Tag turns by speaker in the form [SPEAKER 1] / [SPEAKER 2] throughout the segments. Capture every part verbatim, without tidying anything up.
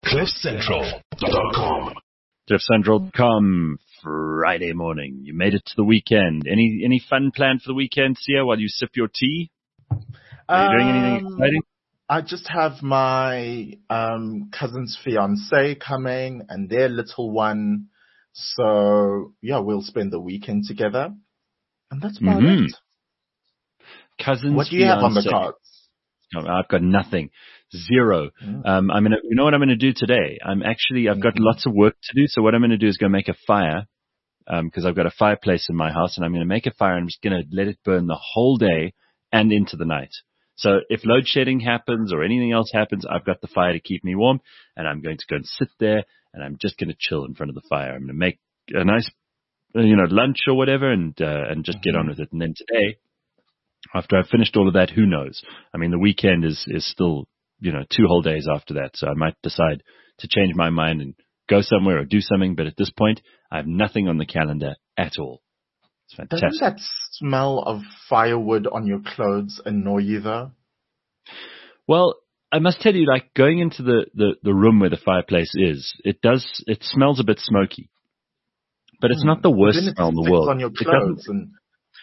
[SPEAKER 1] cliff central dot com.
[SPEAKER 2] cliff central dot com, Friday morning. You made it to the weekend. Any any fun plan for the weekend, Sia, while you sip your tea? Are you doing anything
[SPEAKER 3] Um,
[SPEAKER 2] exciting?
[SPEAKER 3] I just have my um, cousin's fiance coming and their little one. So, yeah, we'll spend the weekend together. And that's about
[SPEAKER 2] Mhm.
[SPEAKER 3] it.
[SPEAKER 2] Cousins,
[SPEAKER 3] What do you have on the
[SPEAKER 2] fiancé.
[SPEAKER 3] cards?
[SPEAKER 2] No, I've got nothing. Zero.
[SPEAKER 3] Mm.
[SPEAKER 2] Um, I'm gonna. You know what I'm gonna do today? I'm actually. I've got
[SPEAKER 3] Mhm.
[SPEAKER 2] lots of work to do. So what I'm gonna do is go make a fire, because I've got a fireplace in my house, and I'm gonna make a fire. And I'm just gonna let it burn the whole day and into the night. So if load shedding happens or anything else happens, I've got the fire to keep me warm, and I'm going to go and sit there, and I'm just gonna chill in front of the fire. I'm gonna make a nice, uh, you know, lunch or whatever, and uh, and just get on with it. And then today, after I've finished all of that, who knows? I mean, the weekend is, is still, you know, two whole days after that. So I might decide to change my mind and go somewhere or do something. But at this point, I have nothing on the calendar at all. It's fantastic.
[SPEAKER 3] Doesn't that smell of firewood on your clothes annoy you, though?
[SPEAKER 2] Well, I must tell you, like going into the, the, the room where the fireplace is, it does, it smells a bit smoky. But it's
[SPEAKER 3] Hmm.
[SPEAKER 2] not the
[SPEAKER 3] But
[SPEAKER 2] worst
[SPEAKER 3] then it
[SPEAKER 2] smell in the
[SPEAKER 3] sticks
[SPEAKER 2] world.
[SPEAKER 3] on your
[SPEAKER 2] It doesn't-
[SPEAKER 3] clothes and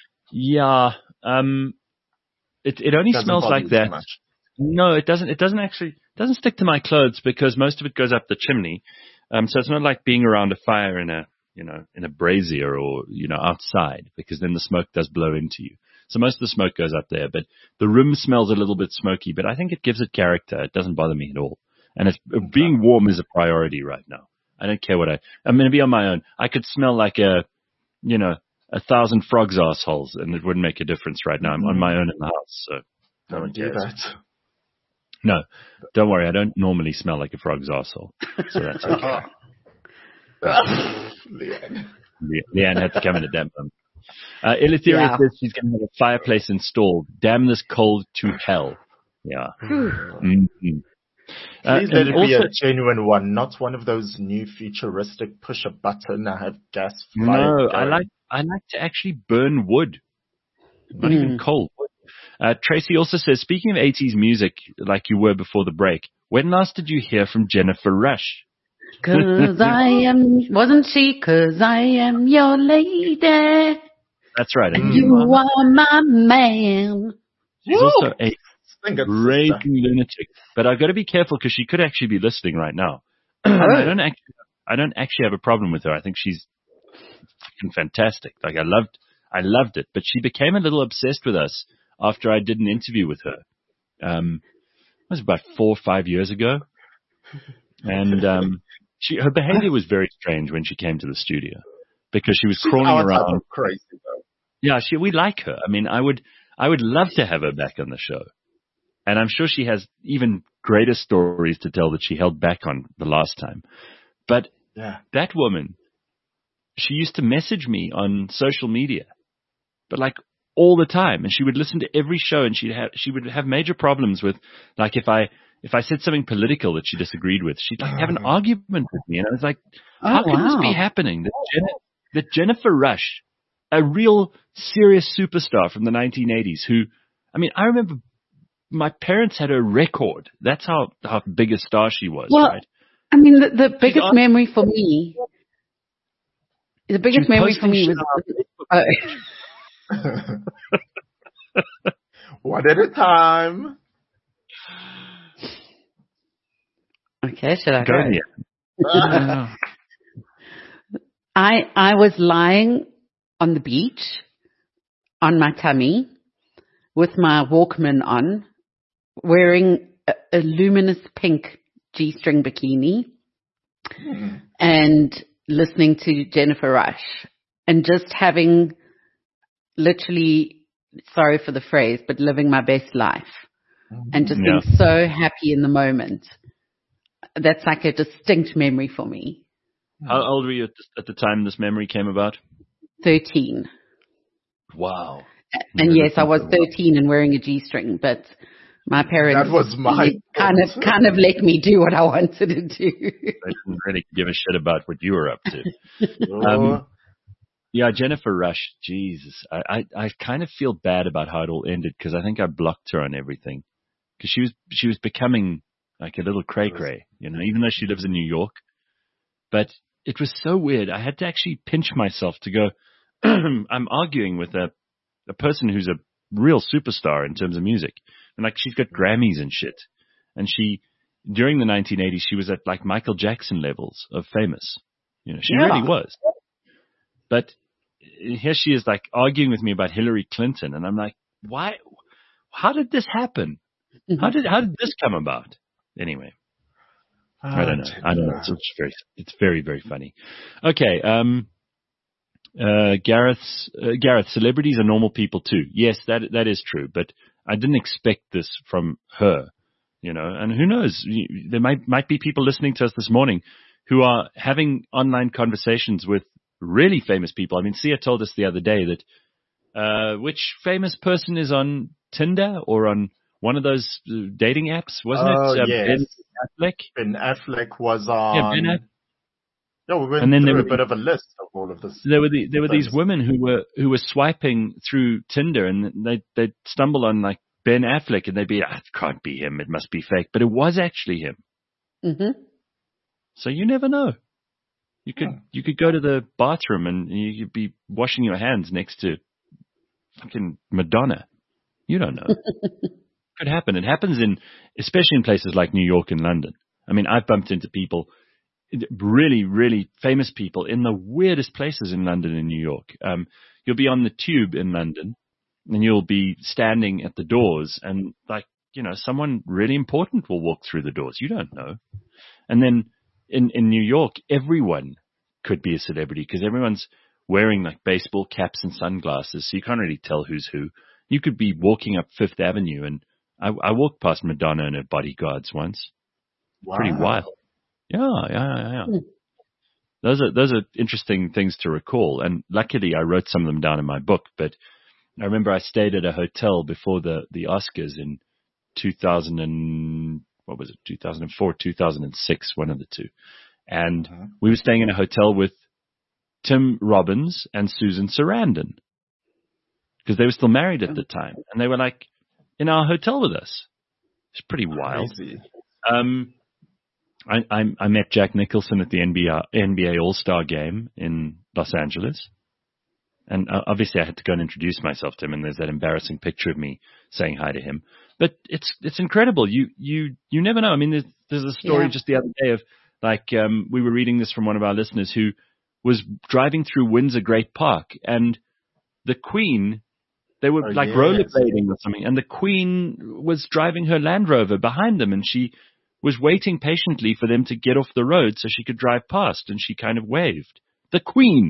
[SPEAKER 2] Yeah. Um, it, it only
[SPEAKER 3] doesn't
[SPEAKER 2] smells
[SPEAKER 3] bother
[SPEAKER 2] like
[SPEAKER 3] you so
[SPEAKER 2] that.
[SPEAKER 3] much.
[SPEAKER 2] No, it doesn't. It doesn't actually it doesn't stick to my clothes because most of it goes up the chimney. Um, so it's not like being around a fire in a you know in a brazier or you know outside, because then the smoke does blow into you. So most of the smoke goes up there, but the room smells a little bit smoky. But I think it gives it character. It doesn't bother me at all. And it's, being warm is a priority right now. I don't care what I. I'm going to be on my own. I could smell like a you know a thousand frogs' assholes, and it wouldn't make a difference right now. I'm on my own in the house, so no one
[SPEAKER 3] Don't do
[SPEAKER 2] cares.
[SPEAKER 3] that.
[SPEAKER 2] No, don't worry. I don't normally smell like a frog's arsehole, so that's okay.
[SPEAKER 3] Leanne.
[SPEAKER 2] Le- Leanne had to come in at that moment. Uh, Eleutheria
[SPEAKER 4] Yeah.
[SPEAKER 2] says she's going to have a fireplace installed. Damn this cold to hell. Yeah. Mm-hmm. Uh,
[SPEAKER 3] Please let
[SPEAKER 2] and
[SPEAKER 3] it be
[SPEAKER 2] also,
[SPEAKER 3] a genuine one, not one of those new futuristic push a button I have gas fire
[SPEAKER 2] no, I
[SPEAKER 3] going.
[SPEAKER 2] like I like to actually burn wood, not
[SPEAKER 4] Mm.
[SPEAKER 2] even cold wood. Uh, Tracy also says, speaking of eighties music, like you were before the break, when last did you hear from Jennifer Rush?
[SPEAKER 4] Cause I am, wasn't she? Cause I am your lady.
[SPEAKER 2] That's right.
[SPEAKER 4] And
[SPEAKER 2] And
[SPEAKER 4] you
[SPEAKER 2] you are.
[SPEAKER 4] are my man.
[SPEAKER 2] She's also a
[SPEAKER 3] Sing it,
[SPEAKER 2] raving
[SPEAKER 3] sister.
[SPEAKER 2] lunatic. But I've got to be careful because she could actually be listening right now. I don't actually, I don't actually have a problem with her. I think she's fucking fantastic. Like I loved, I loved it. But she became a little obsessed with us after I did an interview with her. Um, it was about four or five years ago, and um, she her behavior was very strange when she came to the studio because she was
[SPEAKER 3] She's
[SPEAKER 2] crawling
[SPEAKER 3] our type
[SPEAKER 2] around.
[SPEAKER 3] of crazy, though.
[SPEAKER 2] Yeah, she we like her. I mean, I would I would love to have her back on the show. And I'm sure she has even greater stories to tell that she held back on the last time. But
[SPEAKER 3] Yeah.
[SPEAKER 2] that woman, she used to message me on social media, but like all the time. And she would listen to every show, and she'd have, she would have major problems with, like, if I, if I said something political that she disagreed with, she'd like have an argument with me. And I was like,
[SPEAKER 4] Oh,
[SPEAKER 2] how can this be
[SPEAKER 4] wow.
[SPEAKER 2] happening? That, Jen- that Jennifer Rush, a real serious superstar from the nineteen eighties who, I mean, I remember my parents had a record. That's how, how big a star she was,
[SPEAKER 4] Well,
[SPEAKER 2] right?
[SPEAKER 4] I mean, the, the biggest
[SPEAKER 2] on-
[SPEAKER 4] memory for me, the biggest
[SPEAKER 2] She was
[SPEAKER 4] memory for
[SPEAKER 2] posting
[SPEAKER 4] me
[SPEAKER 2] shit
[SPEAKER 4] was, oh,
[SPEAKER 3] One at a time.
[SPEAKER 4] okay, should I
[SPEAKER 2] Go
[SPEAKER 4] go?
[SPEAKER 2] here.
[SPEAKER 4] I I was lying on the beach on my tummy with my Walkman on, wearing a, a luminous pink G-string bikini
[SPEAKER 3] Hmm.
[SPEAKER 4] and listening to Jennifer Rush and just having literally, sorry for the phrase, but living my best life and just
[SPEAKER 2] Yeah.
[SPEAKER 4] being so happy in the moment. That's like a distinct memory for me.
[SPEAKER 2] How old were you at the, at the time this memory came about?
[SPEAKER 4] thirteen.
[SPEAKER 2] Wow.
[SPEAKER 4] And
[SPEAKER 2] Yeah,
[SPEAKER 4] yes, I was
[SPEAKER 2] that's incredible.
[SPEAKER 4] thirteen and wearing a G-string, but my parents
[SPEAKER 3] That was my
[SPEAKER 4] kind of
[SPEAKER 3] fault.
[SPEAKER 4] kind of let me do what I wanted to do.
[SPEAKER 2] I didn't really give a shit about what you were up to.
[SPEAKER 3] Oh,
[SPEAKER 2] Um, Yeah, Jennifer Rush, Jesus. I, I, I kind of feel bad about how it all ended because I think I blocked her on everything. Because she was, she was becoming like a little cray cray, you know, even though she lives in New York. But it was so weird. I had to actually pinch myself to go, I'm arguing with a, a person who's a real superstar in terms of music. And like, she's got Grammys and shit. And she, during the nineteen eighties, she was at like Michael Jackson levels of famous. You know, she
[SPEAKER 4] Yeah.
[SPEAKER 2] really was. But here she is like arguing with me about Hillary Clinton. And I'm like, why, how did this happen?
[SPEAKER 4] Mm-hmm.
[SPEAKER 2] How did, how did this come about? Anyway. I don't know. I don't know. It's, it's very, it's very, very funny. Okay. Um, uh, Gareth's, uh, Gareth, celebrities are normal people too. Yes, that, that is true, but I didn't expect this from her, you know, and who knows? There might, might be people listening to us this morning who are having online conversations with really famous people. I mean, Sia told us the other day that, uh, which famous person is on Tinder or on one of those dating apps, wasn't
[SPEAKER 3] Oh,
[SPEAKER 2] it? Uh,
[SPEAKER 3] yes.
[SPEAKER 2] Ben Affleck.
[SPEAKER 3] Ben Affleck was on.
[SPEAKER 2] Yeah, Ben Affleck.
[SPEAKER 3] Yeah, we went
[SPEAKER 2] And then there
[SPEAKER 3] through a
[SPEAKER 2] were
[SPEAKER 3] bit of a list of all of this.
[SPEAKER 2] There were the, there were these
[SPEAKER 3] things.
[SPEAKER 2] women who were who were swiping through Tinder, and they they stumble on like Ben Affleck, and they'd be, ah, it can't be him, it must be fake, but it was actually him.
[SPEAKER 4] Mm-hmm.
[SPEAKER 2] So you never know. You could
[SPEAKER 3] Hmm.
[SPEAKER 2] you could go to the bathroom and you could be washing your hands next to fucking Madonna. You don't know. Could happen. It happens in, especially in places like New York and London. I mean, I've bumped into people, really, really famous people in the weirdest places in London and New York. Um, you'll be on the tube in London and you'll be standing at the doors and like, you know, someone really important will walk through the doors. You don't know. And then in, in New York, everyone could be a celebrity because everyone's wearing like baseball caps and sunglasses. So you can't really tell who's who. You could be walking up Fifth Avenue and I, I walked past Madonna and her bodyguards once.
[SPEAKER 3] Wow.
[SPEAKER 2] Pretty wild. Yeah, yeah, yeah, yeah.
[SPEAKER 4] Hmm.
[SPEAKER 2] Those are those are interesting things to recall, and luckily I wrote some of them down in my book. But I remember I stayed at a hotel before the the Oscars in two thousand and what was it, two thousand four, two thousand six, one of the two, and
[SPEAKER 3] Mhm.
[SPEAKER 2] we were staying in a hotel with Tim Robbins and Susan Sarandon because they were still married at the time, and they were like in our hotel with us. It's pretty wild.
[SPEAKER 3] Crazy.
[SPEAKER 2] Um, I, I, I met Jack Nicholson at the N B A, N B A All-Star game in Los Angeles. And uh, obviously I had to go and introduce myself to him, and there's that embarrassing picture of me saying hi to him. But it's it's incredible. You you you never know. I mean, there's, there's a story
[SPEAKER 4] Yeah.
[SPEAKER 2] just the other day of, like, um, we were reading this from one of our listeners who was driving through Windsor Great Park, and the Queen, they were
[SPEAKER 3] Oh,
[SPEAKER 2] like
[SPEAKER 3] yes.
[SPEAKER 2] rollerblading or something, and the Queen was driving her Land Rover behind them, and she was waiting patiently for them to get off the road so she could drive past, and she kind of waved. The Queen.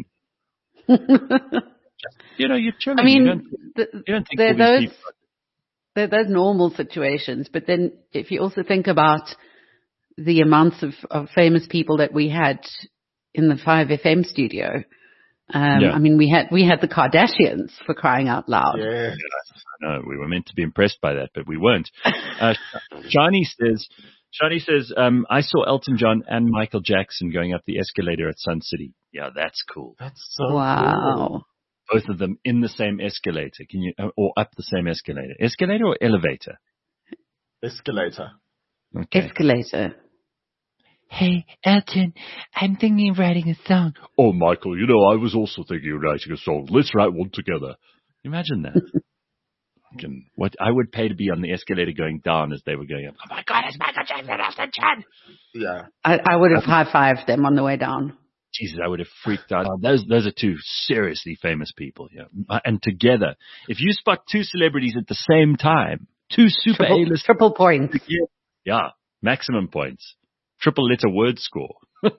[SPEAKER 2] You know, you're chilling.
[SPEAKER 4] I mean,
[SPEAKER 2] you don't,
[SPEAKER 4] th-
[SPEAKER 2] you don't think
[SPEAKER 4] there
[SPEAKER 2] all
[SPEAKER 4] are
[SPEAKER 2] these
[SPEAKER 4] those,
[SPEAKER 2] people...
[SPEAKER 4] there are those normal situations, but then if you also think about the amounts of, of famous people that we had in the five F M studio, um,
[SPEAKER 2] Yeah.
[SPEAKER 4] I mean, we had we had the Kardashians, for crying out loud.
[SPEAKER 3] Yeah.
[SPEAKER 2] No, we were meant to be impressed by that, but we weren't. Uh, Shani says, Shani says, um, I saw Elton John and Michael Jackson going up the escalator at Sun City. Yeah, that's cool.
[SPEAKER 3] That's so cool.
[SPEAKER 4] Wow.
[SPEAKER 2] Both of them in the same escalator. Can you, or up the same escalator? Escalator or elevator?
[SPEAKER 3] Escalator.
[SPEAKER 2] Okay.
[SPEAKER 4] Escalator.
[SPEAKER 2] Hey, Elton, I'm thinking of writing a song. Oh, Michael, you know, I was also thinking of writing a song. Let's write one together. Imagine that. Fucking- what I would pay to be on the escalator going down as they were going up. Oh my God, it's Michael Jackson, Elton John.
[SPEAKER 3] Yeah.
[SPEAKER 4] I, I would have high-fived them on the way down.
[SPEAKER 2] Jesus, I would have freaked out. Those, those are two seriously famous people. Yeah. And together, if you spot two celebrities at the same time, two super
[SPEAKER 4] Triple,
[SPEAKER 2] A-list,
[SPEAKER 4] triple points.
[SPEAKER 2] yeah, maximum points, triple letter word score. A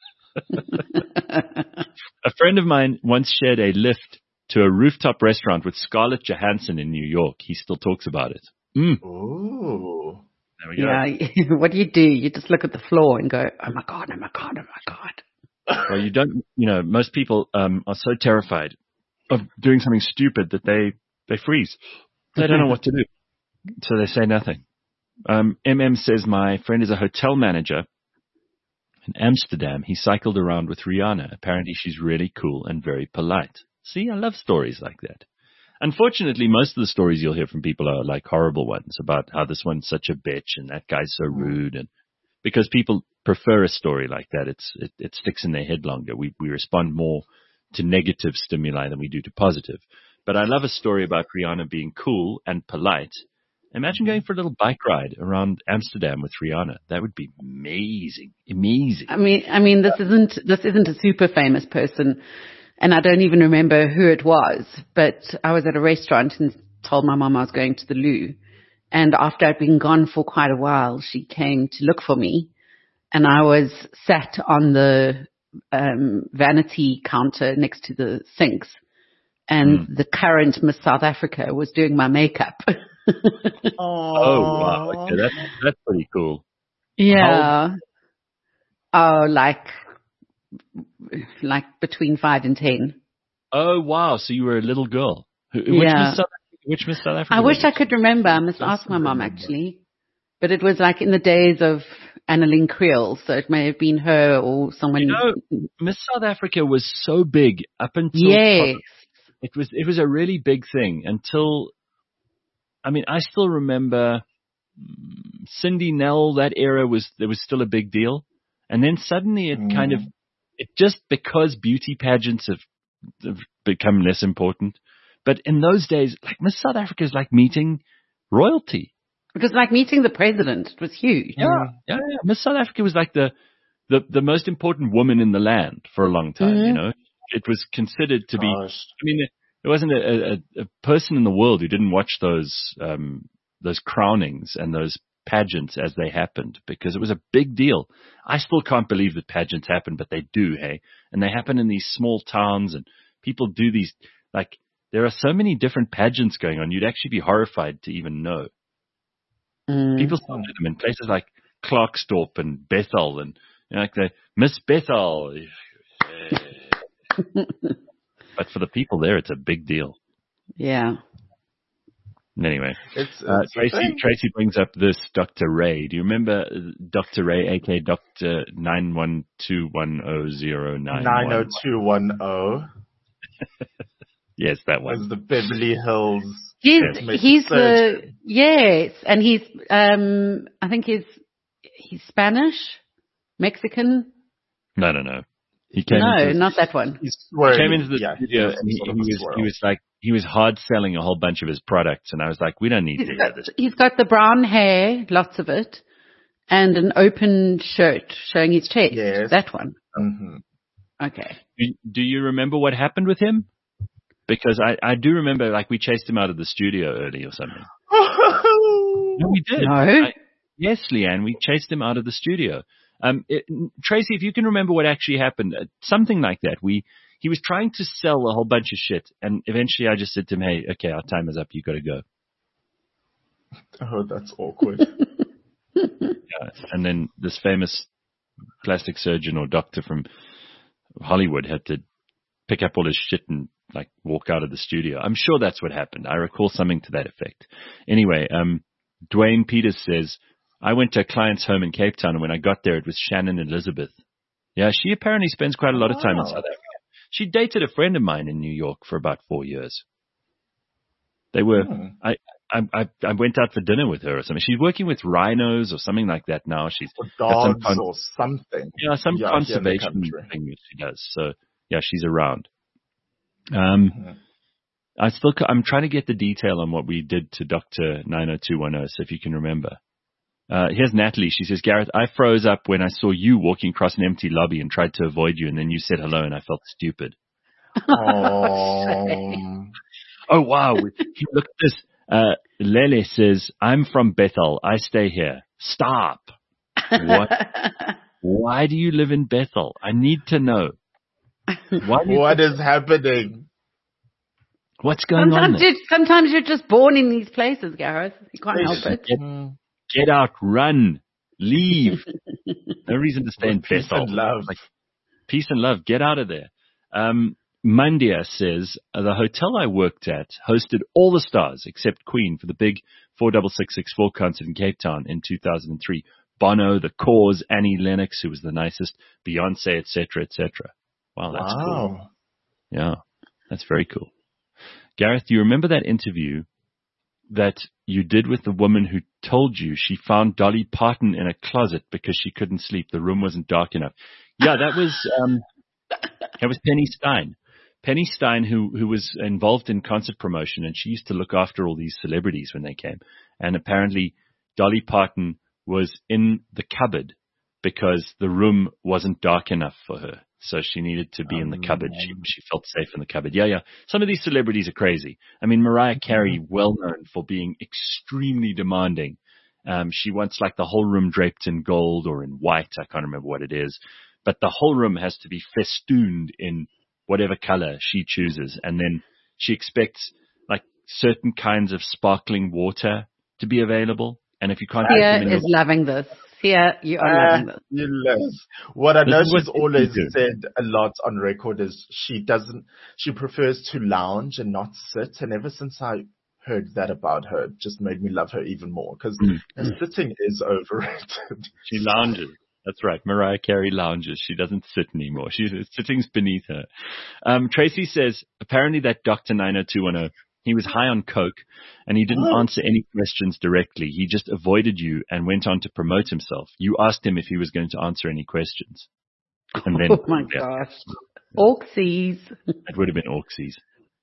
[SPEAKER 2] friend of mine once shared a lift to a rooftop restaurant with Scarlett Johansson in New York. He still talks about it. Mm,
[SPEAKER 3] Ooh.
[SPEAKER 2] there we go.
[SPEAKER 4] Yeah. What do you do? You just look at the floor and go, oh my God, oh my God, oh my God.
[SPEAKER 2] Well, you don't, you know, most people um, are so terrified of doing something stupid that they, they freeze. They don't know what to do. So they say nothing. Um, M M says, my friend is a hotel manager in Amsterdam. He cycled around with Rihanna. Apparently she's really cool and very polite. See, I love stories like that. Unfortunately, most of the stories you'll hear from people are like horrible ones about how this one's such a bitch and that guy's so rude, and because people prefer a story like that, it's it, it sticks in their head longer. We we respond more to negative stimuli than we do to positive. But I love a story about Rihanna being cool and polite. Imagine going for a little bike ride around Amsterdam with Rihanna. That would be amazing, amazing.
[SPEAKER 4] I mean, I mean, this isn't this isn't a super famous person, and I don't even remember who it was. But I was at a restaurant and told my mom I was going to the loo, and after I'd been gone for quite a while, she came to look for me, and I was sat on the um, vanity counter next to the sinks, and mm. the current Miss South Africa was doing my makeup.
[SPEAKER 2] Oh, wow. Okay, that's, that's pretty cool.
[SPEAKER 4] Yeah. Oh, like, like between five and ten.
[SPEAKER 2] Oh, wow. So you were a little girl. Which
[SPEAKER 4] yeah.
[SPEAKER 2] Miss South Africa? Which Miss South Africa?
[SPEAKER 4] I wish I could remember. I must ask my mom, actually. But it was like in the days of Annalyn Creel, so it may have been her or someone.
[SPEAKER 2] You know, Miss South Africa was so big up until.
[SPEAKER 4] Yes.
[SPEAKER 2] It was, it was a really big thing until. I mean, I still remember Cindy Nell, that era was, there was still a big deal. And then suddenly it mm. kind of, it just because beauty pageants have, have become less important. But in those days, like Miss South Africa is like meeting royalty.
[SPEAKER 4] It was like meeting the president. It was huge.
[SPEAKER 2] Yeah. Yeah. yeah. Miss South Africa was like the, the, the most important woman in the land for a long time, mm-hmm. you know. It was considered to be, Gosh. I mean, there wasn't a, a, a person in the world who didn't watch those um, those crownings and those pageants as they happened, because it was a big deal. I still can't believe that pageants happen, but they do, hey? And they happen in these small towns, and people do these, like, there are so many different pageants going on, you'd actually be horrified to even know. Mm. People still do them in places like Klerksdorp and Bethel, and you know, like the Miss Bethel. But for the people there, it's a big deal.
[SPEAKER 4] Yeah.
[SPEAKER 2] Anyway,
[SPEAKER 3] it's, it's
[SPEAKER 2] uh, Tracy Tracy brings up this Doctor Ray. Do you remember Doctor Ray, aka Doctor nine one two one zero zero nine
[SPEAKER 3] nine zero two one zero?
[SPEAKER 2] Yes, that one.
[SPEAKER 3] Was the Beverly Hills.
[SPEAKER 4] He's he's the yes, and he's um I think he's he's Spanish, Mexican.
[SPEAKER 2] No, no, no. He came
[SPEAKER 4] no,
[SPEAKER 2] into,
[SPEAKER 4] not that one.
[SPEAKER 2] He came into the yeah, studio and he, he was he was like he was hard selling a whole bunch of his products, and I was like, we don't need
[SPEAKER 4] he's
[SPEAKER 2] to
[SPEAKER 4] got,
[SPEAKER 2] hear this.
[SPEAKER 4] He's got the brown hair, lots of it, and an open shirt showing his chest.
[SPEAKER 3] Yes.
[SPEAKER 4] That one.
[SPEAKER 3] Mm-hmm.
[SPEAKER 4] Okay.
[SPEAKER 2] Do, do you remember what happened with him? Because I, I do remember, like, we chased him out of the studio early or something. No, we did.
[SPEAKER 4] No.
[SPEAKER 2] I, yes, Leanne, we chased him out of the studio. Um, it, Tracy, if you can remember what actually happened, uh, something like that. We he was trying to sell a whole bunch of shit, and eventually I just said to him, "Hey, okay, our time is up. You got to go."
[SPEAKER 3] Oh, that's awkward.
[SPEAKER 2] Yeah, and then this famous plastic surgeon or doctor from Hollywood had to pick up all his shit and like walk out of the studio. I'm sure that's what happened. I recall something to that effect. Anyway, um, Dwayne Peters says, I went to a client's home in Cape Town, and when I got there, it was Shannon Elizabeth. Yeah, she apparently spends quite a lot of time in South Africa. She dated a friend of mine in New York for about four years. They were, hmm. I, I, I went out for dinner with her or something. She's working with rhinos or something like that now. She's
[SPEAKER 3] or dogs
[SPEAKER 2] got some con-
[SPEAKER 3] or something.
[SPEAKER 2] Yeah, some yeah, conservation thing that she does. So yeah, she's around. Um, hmm. I still, I'm trying to get the detail on what we did to Doctor nine oh two one oh. So if you can remember. Uh, here's Natalie. She says, Gareth, I froze up when I saw you walking across an empty lobby and tried to avoid you, and then you said hello, and I felt stupid.
[SPEAKER 3] Oh,
[SPEAKER 2] oh wow. Look at this. Uh, Lele says, I'm from Bethel. I stay here. Stop. What? Why do you live in Bethel? I need to know.
[SPEAKER 3] Why what is happening?
[SPEAKER 2] What's going
[SPEAKER 4] sometimes
[SPEAKER 2] on there?
[SPEAKER 4] You're, sometimes you're just born in these places, Gareth. You can't help it.
[SPEAKER 2] Get, get out, run, leave. No reason to stay in
[SPEAKER 3] peace
[SPEAKER 2] Bethel.
[SPEAKER 3] And love.
[SPEAKER 2] Like, peace and love. Get out of there. Um, Mandia says, uh, the hotel I worked at hosted all the stars except Queen for the big four six six six four concert in Cape Town in two thousand three. Bono, The Cause, Annie Lennox, who was the nicest, Beyonce, et cetera, et cetera. Wow, that's
[SPEAKER 3] wow.
[SPEAKER 2] cool. Yeah, that's very cool. Gareth, do you remember that interview that you did with the woman who told you she found Dolly Parton in a closet because she couldn't sleep? The room wasn't dark enough. Yeah, that was um, that was Penny Stein. Penny Stein, who who was involved in concert promotion, and she used to look after all these celebrities when they came. And apparently, Dolly Parton was in the cupboard because the room wasn't dark enough for her. So she needed to be in the cupboard. She, she felt safe in the cupboard. Yeah, yeah. Some of these celebrities are crazy. I mean, Mariah Carey, well known for being extremely demanding. Um, she wants like the whole room draped in gold or in white. I can't remember what it is. But the whole room has to be festooned in whatever color she chooses. And then she expects like certain kinds of sparkling water to be available. And if you can't get them in
[SPEAKER 4] Sia is
[SPEAKER 2] your-
[SPEAKER 4] loving this. Sia, you are
[SPEAKER 3] Ah,
[SPEAKER 4] loving this.
[SPEAKER 3] you love. What I
[SPEAKER 2] This
[SPEAKER 3] know
[SPEAKER 2] is what
[SPEAKER 3] she's always
[SPEAKER 2] you do.
[SPEAKER 3] said a lot on record is she doesn't, she prefers to lounge and not sit. And ever since I heard that about her, it just made me love her even more because
[SPEAKER 2] Mm.
[SPEAKER 3] sitting is overrated.
[SPEAKER 2] She lounges. That's right. Mariah Carey lounges. She doesn't sit anymore. She's sitting's beneath her. Um, Tracy says, apparently that Doctor nine oh two one oh, he was high on coke and he didn't
[SPEAKER 3] Oh.
[SPEAKER 2] answer any questions directly. He just avoided you and went on to promote himself. You asked him if he was going to answer any questions. And then,
[SPEAKER 4] Oh my
[SPEAKER 2] yeah,
[SPEAKER 4] gosh. Orksies.
[SPEAKER 2] it would have been Orksies.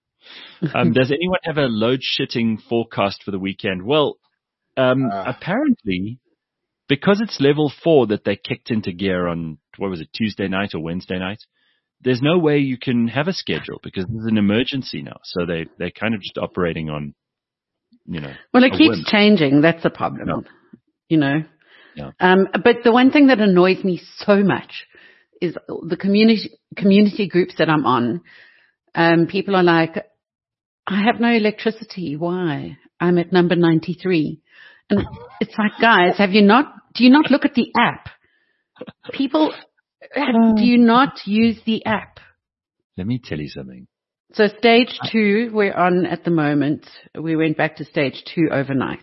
[SPEAKER 2] Um, does anyone have a load shitting forecast for the weekend? Well, um,
[SPEAKER 3] Uh.
[SPEAKER 2] apparently, because it's level four that they kicked into gear on, what was it, Tuesday night or Wednesday night, there's no way you can have a schedule because there's an emergency now. So they, they're kind of just operating on, you know.
[SPEAKER 4] Well, it
[SPEAKER 2] a
[SPEAKER 4] keeps
[SPEAKER 2] whim.
[SPEAKER 4] changing. That's the problem.
[SPEAKER 2] Yeah.
[SPEAKER 4] You know.
[SPEAKER 2] Yeah.
[SPEAKER 4] Um, but the one thing that annoys me so much is the community community groups that I'm on. Um, people are like, I have no electricity. Why? I'm at number ninety-three. And it's like, guys, have you not, do you not look at the app? People, have, do you not use the app?
[SPEAKER 2] Let me tell you something.
[SPEAKER 4] So stage two, we're on at the moment. We went back to stage two overnight.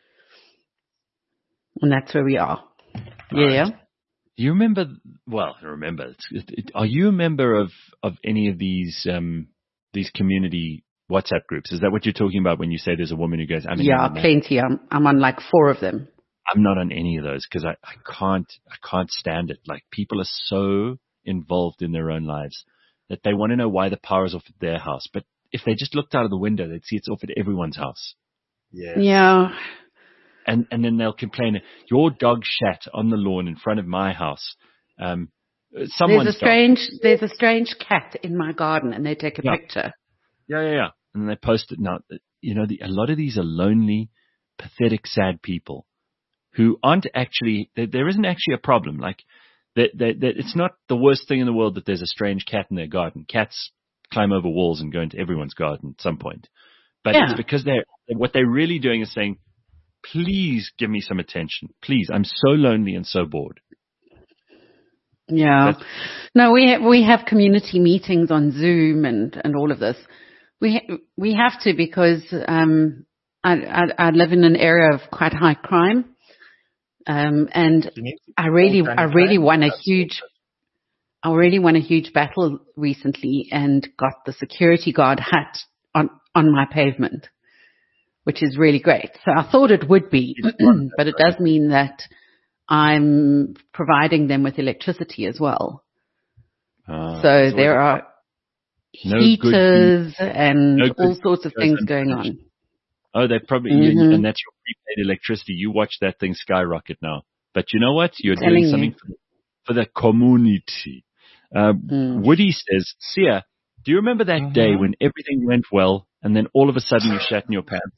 [SPEAKER 4] And that's where we are. Yeah. yeah.
[SPEAKER 2] Do you remember, well, I remember, it's, it, it, are you a member of, of any of these, um, these community WhatsApp groups? Is that what you're talking about when you say there's a woman who goes, I'm in
[SPEAKER 4] Yeah,
[SPEAKER 2] one,
[SPEAKER 4] plenty. I'm, I'm on like four of them.
[SPEAKER 2] I'm not on any of those because I, I can't, I can't stand it. Like people are so involved in their own lives that they want to know why the power is off at their house. But if they just looked out of the window, they'd see it's off at everyone's house.
[SPEAKER 3] Yes.
[SPEAKER 4] Yeah.
[SPEAKER 2] And, and then they'll complain, your dog shat on the lawn in front of my house. Um, someone's
[SPEAKER 4] There's a strange, there's a strange cat in my garden and they take a
[SPEAKER 2] Yeah.
[SPEAKER 4] picture.
[SPEAKER 2] Yeah, yeah, yeah. And they post it now. You know, the, a lot of these are lonely, pathetic, sad people who aren't actually, there, there isn't actually a problem. Like, that, that, that it's not the worst thing in the world that there's a strange cat in their garden. Cats climb over walls and go into everyone's garden at some point. But
[SPEAKER 4] Yeah.
[SPEAKER 2] it's because they're, what they're really doing is saying, please give me some attention. Please, I'm so lonely and so bored.
[SPEAKER 4] Yeah.
[SPEAKER 2] That's-
[SPEAKER 4] No, we have, we have community meetings on Zoom and, and all of this. We, ha- we have to because, um, I, I, I live in an area of quite high crime. Um, and
[SPEAKER 3] You need to
[SPEAKER 4] I really,
[SPEAKER 3] organize
[SPEAKER 4] I really
[SPEAKER 3] that.
[SPEAKER 4] won a
[SPEAKER 3] That's
[SPEAKER 4] huge, I really won a huge battle recently and got the security guard hat on, on my pavement, which is really great. So I thought it would be, but it does mean that I'm providing them with electricity as well.
[SPEAKER 2] Uh,
[SPEAKER 4] So
[SPEAKER 2] it's
[SPEAKER 4] there
[SPEAKER 2] always-
[SPEAKER 4] are
[SPEAKER 2] No
[SPEAKER 4] heaters and
[SPEAKER 2] no good
[SPEAKER 4] all sorts of
[SPEAKER 2] goes
[SPEAKER 4] things
[SPEAKER 2] on
[SPEAKER 4] going
[SPEAKER 2] finish.
[SPEAKER 4] on.
[SPEAKER 2] Oh, they probably,
[SPEAKER 4] Mhm.
[SPEAKER 2] and that's your prepaid electricity. You watch that thing skyrocket now. But you know what? You're
[SPEAKER 4] Telling
[SPEAKER 2] doing
[SPEAKER 4] you.
[SPEAKER 2] something for the, for the community. Uh,
[SPEAKER 4] Mm.
[SPEAKER 2] Woody says, Sia, do you remember that
[SPEAKER 3] Mhm.
[SPEAKER 2] day when everything went well and then all of a sudden you shat in your pants?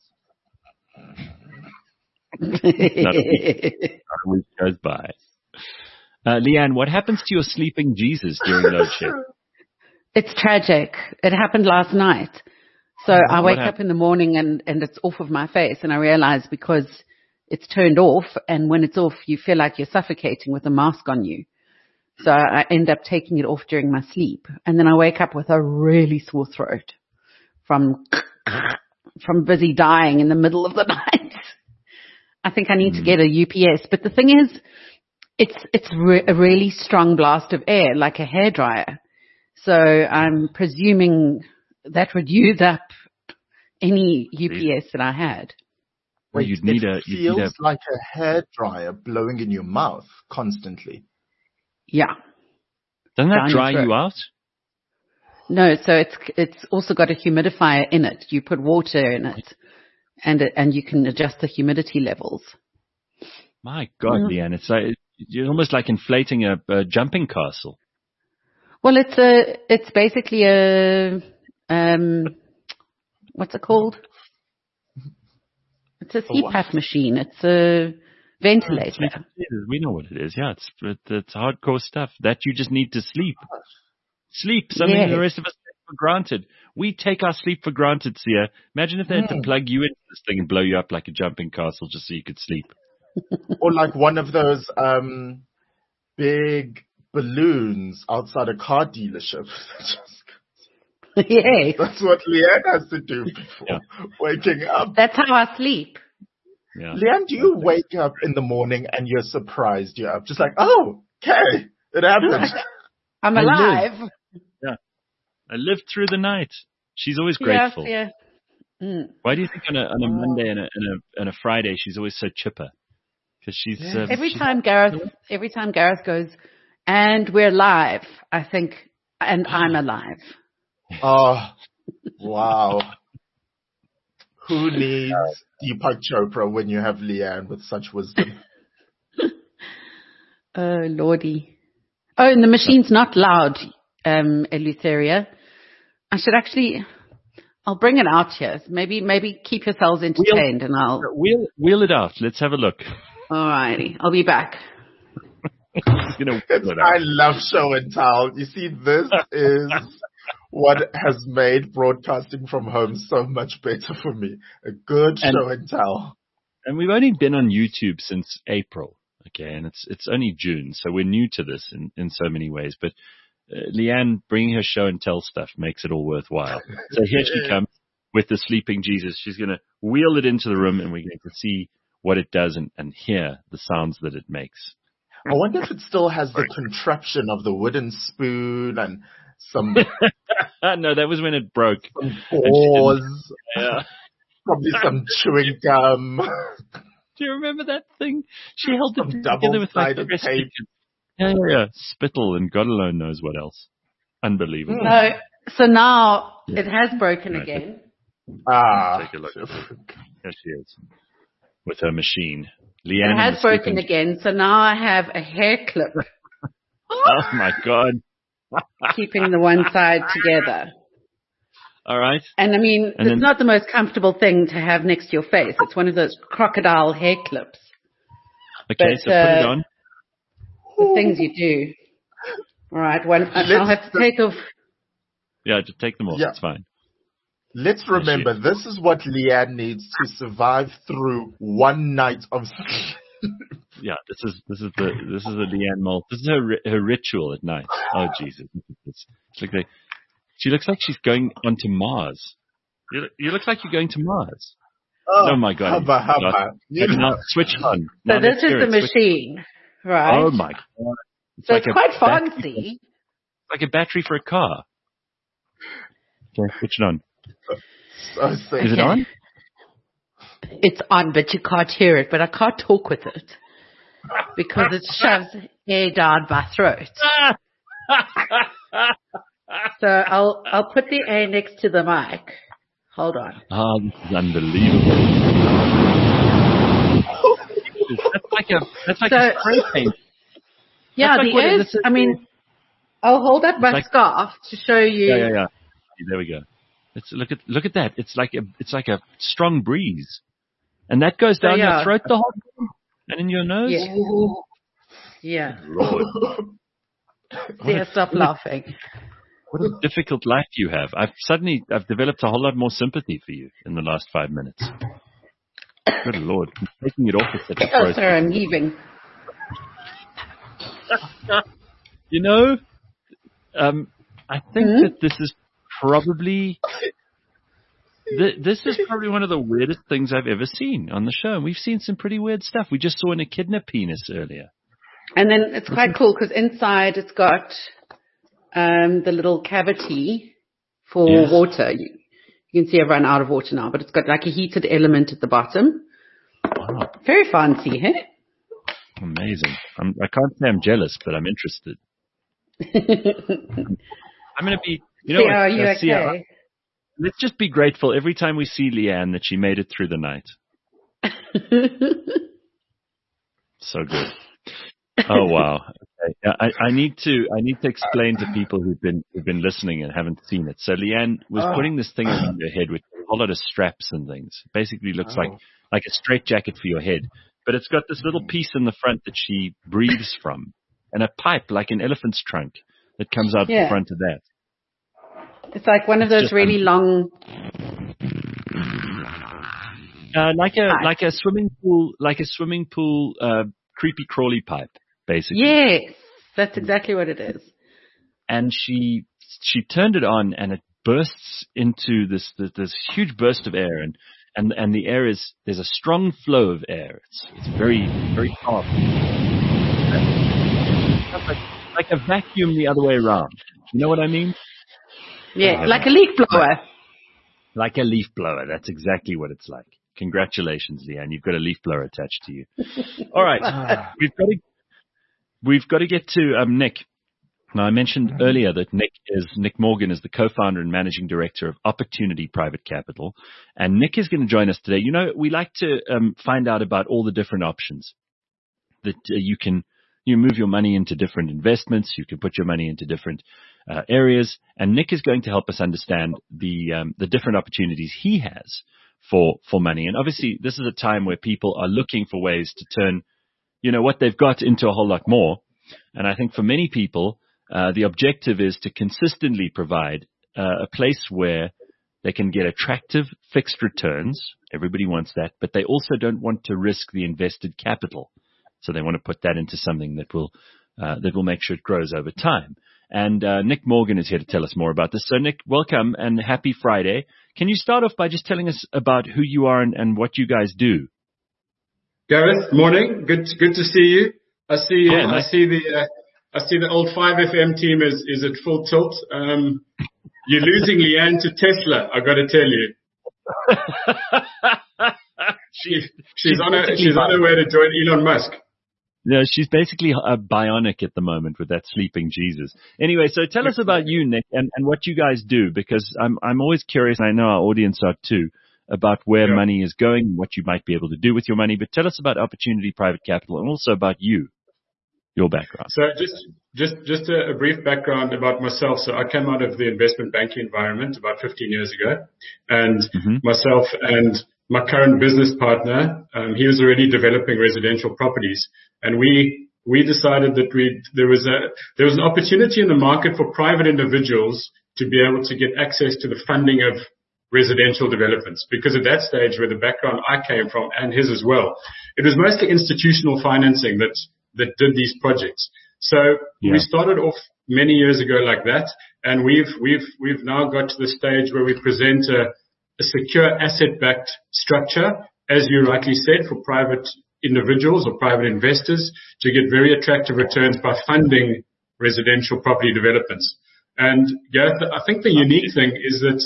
[SPEAKER 2] Not a week goes by. Uh, Leanne, what happens to your sleeping Jesus during load shed?
[SPEAKER 4] It's tragic. It happened last night. So I
[SPEAKER 2] What
[SPEAKER 4] wake
[SPEAKER 2] happened?
[SPEAKER 4] up in the morning and, and it's off of my face and I realize because it's turned off and when it's off you feel like you're suffocating with a mask on you. So I end up taking it off during my sleep and then I wake up with a really sore throat from from busy dying in the middle of the night. I think I need
[SPEAKER 2] Mm.
[SPEAKER 4] to get a U P S. But the thing is, it's it's re- a really strong blast of air, like a hairdryer. So I'm presuming that would use up any U P S that I had.
[SPEAKER 2] Well,
[SPEAKER 3] Wait,
[SPEAKER 2] you'd need
[SPEAKER 3] it
[SPEAKER 2] a, you'd
[SPEAKER 3] feels
[SPEAKER 2] need a,
[SPEAKER 3] like a hairdryer blowing in your mouth constantly.
[SPEAKER 4] Yeah.
[SPEAKER 2] doesn't that
[SPEAKER 4] down
[SPEAKER 2] dry
[SPEAKER 4] your
[SPEAKER 2] you
[SPEAKER 4] throat.
[SPEAKER 2] out?
[SPEAKER 4] No, so it's it's also got a humidifier in it. You put water in it, and it, and you can adjust the humidity levels.
[SPEAKER 2] My God,
[SPEAKER 4] Yeah.
[SPEAKER 2] Leanne, it's like, you're almost like inflating a, a jumping castle.
[SPEAKER 4] Well, it's a it's basically a um, what's it called? It's a C PAP machine. It's a ventilator.
[SPEAKER 2] We know what it is. Yeah, it's it, it's hardcore stuff that you just need to sleep. Sleep, something
[SPEAKER 4] Yes.
[SPEAKER 2] the rest of us take for granted. We take our sleep for granted, Sia. Imagine if they had to
[SPEAKER 3] Mm.
[SPEAKER 2] plug you into this thing and blow you up like a jumping castle just so you could sleep.
[SPEAKER 3] Or like one of those um, big balloons outside a car dealership.
[SPEAKER 4] Yes,
[SPEAKER 3] That's what Leanne has to do before
[SPEAKER 2] Yeah.
[SPEAKER 3] waking up.
[SPEAKER 4] that's how I sleep.
[SPEAKER 2] Yeah.
[SPEAKER 3] Leanne, do you wake up in the morning and you're surprised you're up? Just like, oh, okay, it happened.
[SPEAKER 4] I'm
[SPEAKER 2] I live.
[SPEAKER 4] alive.
[SPEAKER 2] I lived through the night. She's always
[SPEAKER 4] Yeah,
[SPEAKER 2] grateful.
[SPEAKER 4] yeah. Mm.
[SPEAKER 2] Why do you think on a, on a Monday and a, and, a, and a Friday she's always so chipper? Because she's
[SPEAKER 3] Yes.
[SPEAKER 2] um,
[SPEAKER 4] Every
[SPEAKER 2] she's-
[SPEAKER 4] time Gareth, every time Gareth goes, and we're live, I think, and I'm alive.
[SPEAKER 3] Oh, wow. Who needs Deepak Chopra when you have Leanne with such wisdom?
[SPEAKER 4] Oh, Lordy. Oh, and the machine's not loud, um, Eleutheria. I should actually, I'll bring it out here. Maybe, maybe keep yourselves entertained and I'll,
[SPEAKER 2] wheel, wheel it out. Let's have a look.
[SPEAKER 4] alrighty, I'll be back.
[SPEAKER 2] She's gonna
[SPEAKER 3] It's,
[SPEAKER 2] wheel it
[SPEAKER 3] I
[SPEAKER 2] out.
[SPEAKER 3] love show and tell. You see, this is what has made broadcasting from home so much better for me. A good
[SPEAKER 2] And-
[SPEAKER 3] show and tell.
[SPEAKER 2] And we've only been on YouTube since April. Okay, and it's it's only June, so we're new to this in, in so many ways. But uh, Leanne bringing her show and tell stuff makes it all worthwhile. So here she comes with the sleeping Jesus. She's going to wheel it into the room, and we're going to see what it does and, and hear the sounds that it makes.
[SPEAKER 3] I wonder if it still has the contraption of the wooden spoon and some,
[SPEAKER 2] No, that was when it broke.
[SPEAKER 3] some paws,
[SPEAKER 2] Yeah.
[SPEAKER 3] probably some chewing gum,
[SPEAKER 2] Do you remember that thing? She held it
[SPEAKER 3] some
[SPEAKER 2] together with like the
[SPEAKER 3] double-sided
[SPEAKER 2] rest
[SPEAKER 3] tape.
[SPEAKER 2] Yeah, yeah, yeah. Spittle and God alone knows what else. Unbelievable.
[SPEAKER 4] No, so now
[SPEAKER 2] Yeah.
[SPEAKER 4] it has broken
[SPEAKER 2] Right.
[SPEAKER 4] again.
[SPEAKER 3] Ah,
[SPEAKER 2] Take a look. There she is with her machine.
[SPEAKER 4] It
[SPEAKER 2] Leanne
[SPEAKER 4] has
[SPEAKER 2] and the
[SPEAKER 4] broken
[SPEAKER 2] sleeping-
[SPEAKER 4] again, so now I have a hair clip
[SPEAKER 2] Oh my God!
[SPEAKER 4] keeping the one side together.
[SPEAKER 2] All right.
[SPEAKER 4] And I mean,
[SPEAKER 2] And
[SPEAKER 4] it's
[SPEAKER 2] then-
[SPEAKER 4] not the most comfortable thing to have next to your face. It's one of those crocodile hair clips.
[SPEAKER 2] Okay,
[SPEAKER 4] But,
[SPEAKER 2] so put it
[SPEAKER 4] uh,
[SPEAKER 2] on.
[SPEAKER 4] The things you do. All right, one, I'll have to take off.
[SPEAKER 2] Yeah, just take them off.
[SPEAKER 3] Yeah.
[SPEAKER 2] It's fine.
[SPEAKER 3] Let's remember, this is what Leanne needs to survive through one night of sleep.
[SPEAKER 2] Yeah, this is this is the this is the Leanne Mold. This is her ri- her ritual at night. Oh Jesus! Look at this. It's like they, she looks like she's going onto Mars. You look, you look like you're going to Mars. Oh, my God.
[SPEAKER 3] Hubba, hubba.
[SPEAKER 2] Yeah, now switch on.
[SPEAKER 4] So
[SPEAKER 2] Now
[SPEAKER 4] this
[SPEAKER 2] let's
[SPEAKER 4] is
[SPEAKER 2] hear
[SPEAKER 4] the
[SPEAKER 2] it. Switch-
[SPEAKER 4] machine, right?
[SPEAKER 2] Oh my God! It's
[SPEAKER 4] So
[SPEAKER 2] like
[SPEAKER 4] it's
[SPEAKER 2] a
[SPEAKER 4] quite
[SPEAKER 2] battery-
[SPEAKER 4] fancy.
[SPEAKER 2] like a battery for a car. Okay, switch it on.
[SPEAKER 3] So
[SPEAKER 2] Is
[SPEAKER 3] sick.
[SPEAKER 2] it
[SPEAKER 4] Okay.
[SPEAKER 2] on?
[SPEAKER 4] It's on, but you can't hear it. But I can't talk with it because it shoves air down my throat. So I'll I'll put the air next to the mic. Hold on.
[SPEAKER 2] Oh, this is unbelievable. That's like a that's like
[SPEAKER 4] So-
[SPEAKER 2] a spray paint.
[SPEAKER 4] Yeah,
[SPEAKER 2] That's like
[SPEAKER 4] the
[SPEAKER 2] what it-
[SPEAKER 4] air.
[SPEAKER 2] this is-
[SPEAKER 4] I mean, I'll hold up my
[SPEAKER 2] like-
[SPEAKER 4] scarf to show you.
[SPEAKER 2] Yeah, yeah, yeah. There we go. It's look at look at that. It's like a it's like a strong breeze, and that goes
[SPEAKER 4] So,
[SPEAKER 2] down
[SPEAKER 4] yeah.
[SPEAKER 2] your throat the whole time, and in your nose.
[SPEAKER 4] Yeah. Yeah.
[SPEAKER 2] Lord,
[SPEAKER 4] Yeah, stop laughing.
[SPEAKER 2] what a difficult life you have. I've suddenly I've developed a whole lot more sympathy for you in the last five minutes. Good Lord, taking it off is such a
[SPEAKER 4] Oh,
[SPEAKER 2] process.
[SPEAKER 4] sorry, I'm heaving.
[SPEAKER 2] You know, um, I think
[SPEAKER 4] Hmm?
[SPEAKER 2] that this is probably th- this is probably one of the weirdest things I've ever seen on the show. And we've seen some pretty weird stuff. We just saw an echidna penis earlier.
[SPEAKER 4] And then it's quite cool because inside it's got um, the little cavity for
[SPEAKER 2] Yes.
[SPEAKER 4] water. You, You can see I've run out of water now, but it's got like a heated element at the bottom.
[SPEAKER 2] Wow.
[SPEAKER 4] Very fancy, hey?
[SPEAKER 2] Amazing. I'm, I can't say I'm jealous, but I'm interested. I'm going to be, you know,
[SPEAKER 4] See, are you
[SPEAKER 2] uh,
[SPEAKER 4] okay?
[SPEAKER 2] see, uh, let's just be grateful every time we see Leanne that she made it through the night. So good. Oh wow. Okay. I, I need to I need to explain to people who've been who've been listening and haven't seen it. So Leanne was
[SPEAKER 3] Oh.
[SPEAKER 2] putting this thing around your head with a whole lot of straps and things. It basically looks
[SPEAKER 3] Oh.
[SPEAKER 2] like like a straitjacket for your head, but it's got this little piece in the front that she breathes from, and a pipe like an elephant's trunk that comes out
[SPEAKER 4] Yeah.
[SPEAKER 2] the front of that.
[SPEAKER 4] It's like one of
[SPEAKER 2] It's
[SPEAKER 4] those
[SPEAKER 2] just
[SPEAKER 4] really long.
[SPEAKER 2] Uh, like a
[SPEAKER 4] Pipe.
[SPEAKER 2] like a swimming pool like a swimming pool uh, creepy crawly pipe, basically.
[SPEAKER 4] Yes, that's exactly what it is.
[SPEAKER 2] And she she turned it on, and it bursts into this this, this huge burst of air, and, and and the air is there's a strong flow of air. It's it's very very powerful. Like, like a vacuum the other way around. You know what I mean?
[SPEAKER 4] Yeah,
[SPEAKER 2] Uh,
[SPEAKER 4] like a leaf blower.
[SPEAKER 2] Like a leaf blower. That's exactly what it's like. Congratulations, Leanne. You've got a leaf blower attached to you. All right. we've got to, we've got to get to um, Nick. Now, I mentioned earlier that Nick is Nick Morgan is the co-founder and managing director of Opportunity Private Capital. And Nick is going to join us today. You know, we like to um, find out about all the different options that uh, you can you move your money into different investments. You can put your money into different uh, areas. And Nick is going to help us understand the um, the different opportunities he has for for money. And obviously, this is a time where people are looking for ways to turn, you know, what they've got into a whole lot more. And I think for many people, uh, the objective is to consistently provide uh, a place where they can get attractive fixed returns. Everybody wants that, but they also don't want to risk the invested capital. So they want to put that into something that will uh, that will make sure it grows over time. And uh, Nick Morgan is here to tell us more about this. So Nick, welcome and happy Friday. Can you start off by just telling us about who you are and, and what you guys do?
[SPEAKER 5] Gareth, morning. Good, good to see you. I see,
[SPEAKER 2] Yeah,
[SPEAKER 5] I
[SPEAKER 2] nice.
[SPEAKER 5] see the, uh, I see the old five F M team is is at full tilt. Um, you're losing Leanne to Tesla. I got to tell you. she, she's,
[SPEAKER 2] she's
[SPEAKER 5] on her,
[SPEAKER 2] basically
[SPEAKER 5] she's on her way to join Elon Musk.
[SPEAKER 2] No, she's basically a bionic at the moment with that sleeping Jesus. Anyway, so tell us about you, Nick, and, and what you guys do, because I'm I'm always curious, and I know our audience are too, about where
[SPEAKER 5] Yeah.
[SPEAKER 2] money is going and what you might be able to do with your money. But tell us about Opportunity Private Capital and also about you, your background.
[SPEAKER 5] So just just just a, a brief background about myself. So I came out of the investment banking environment about fifteen years ago, and
[SPEAKER 2] Mm-hmm.
[SPEAKER 5] myself and my current business partner, um, he was already developing residential properties, and we we decided that we there was a there was an opportunity in the market for private individuals to be able to get access to the funding of residential developments, because at that stage, where the background I came from and his as well, it was mostly institutional financing that that did these projects. So
[SPEAKER 2] Yeah.
[SPEAKER 5] we started off many years ago like that, and we've we've we've now got to the stage where we present a, a secure asset-backed structure, as you rightly said, for private individuals or private investors to get very attractive returns by funding residential property developments. And Gareth, I think the unique thing is that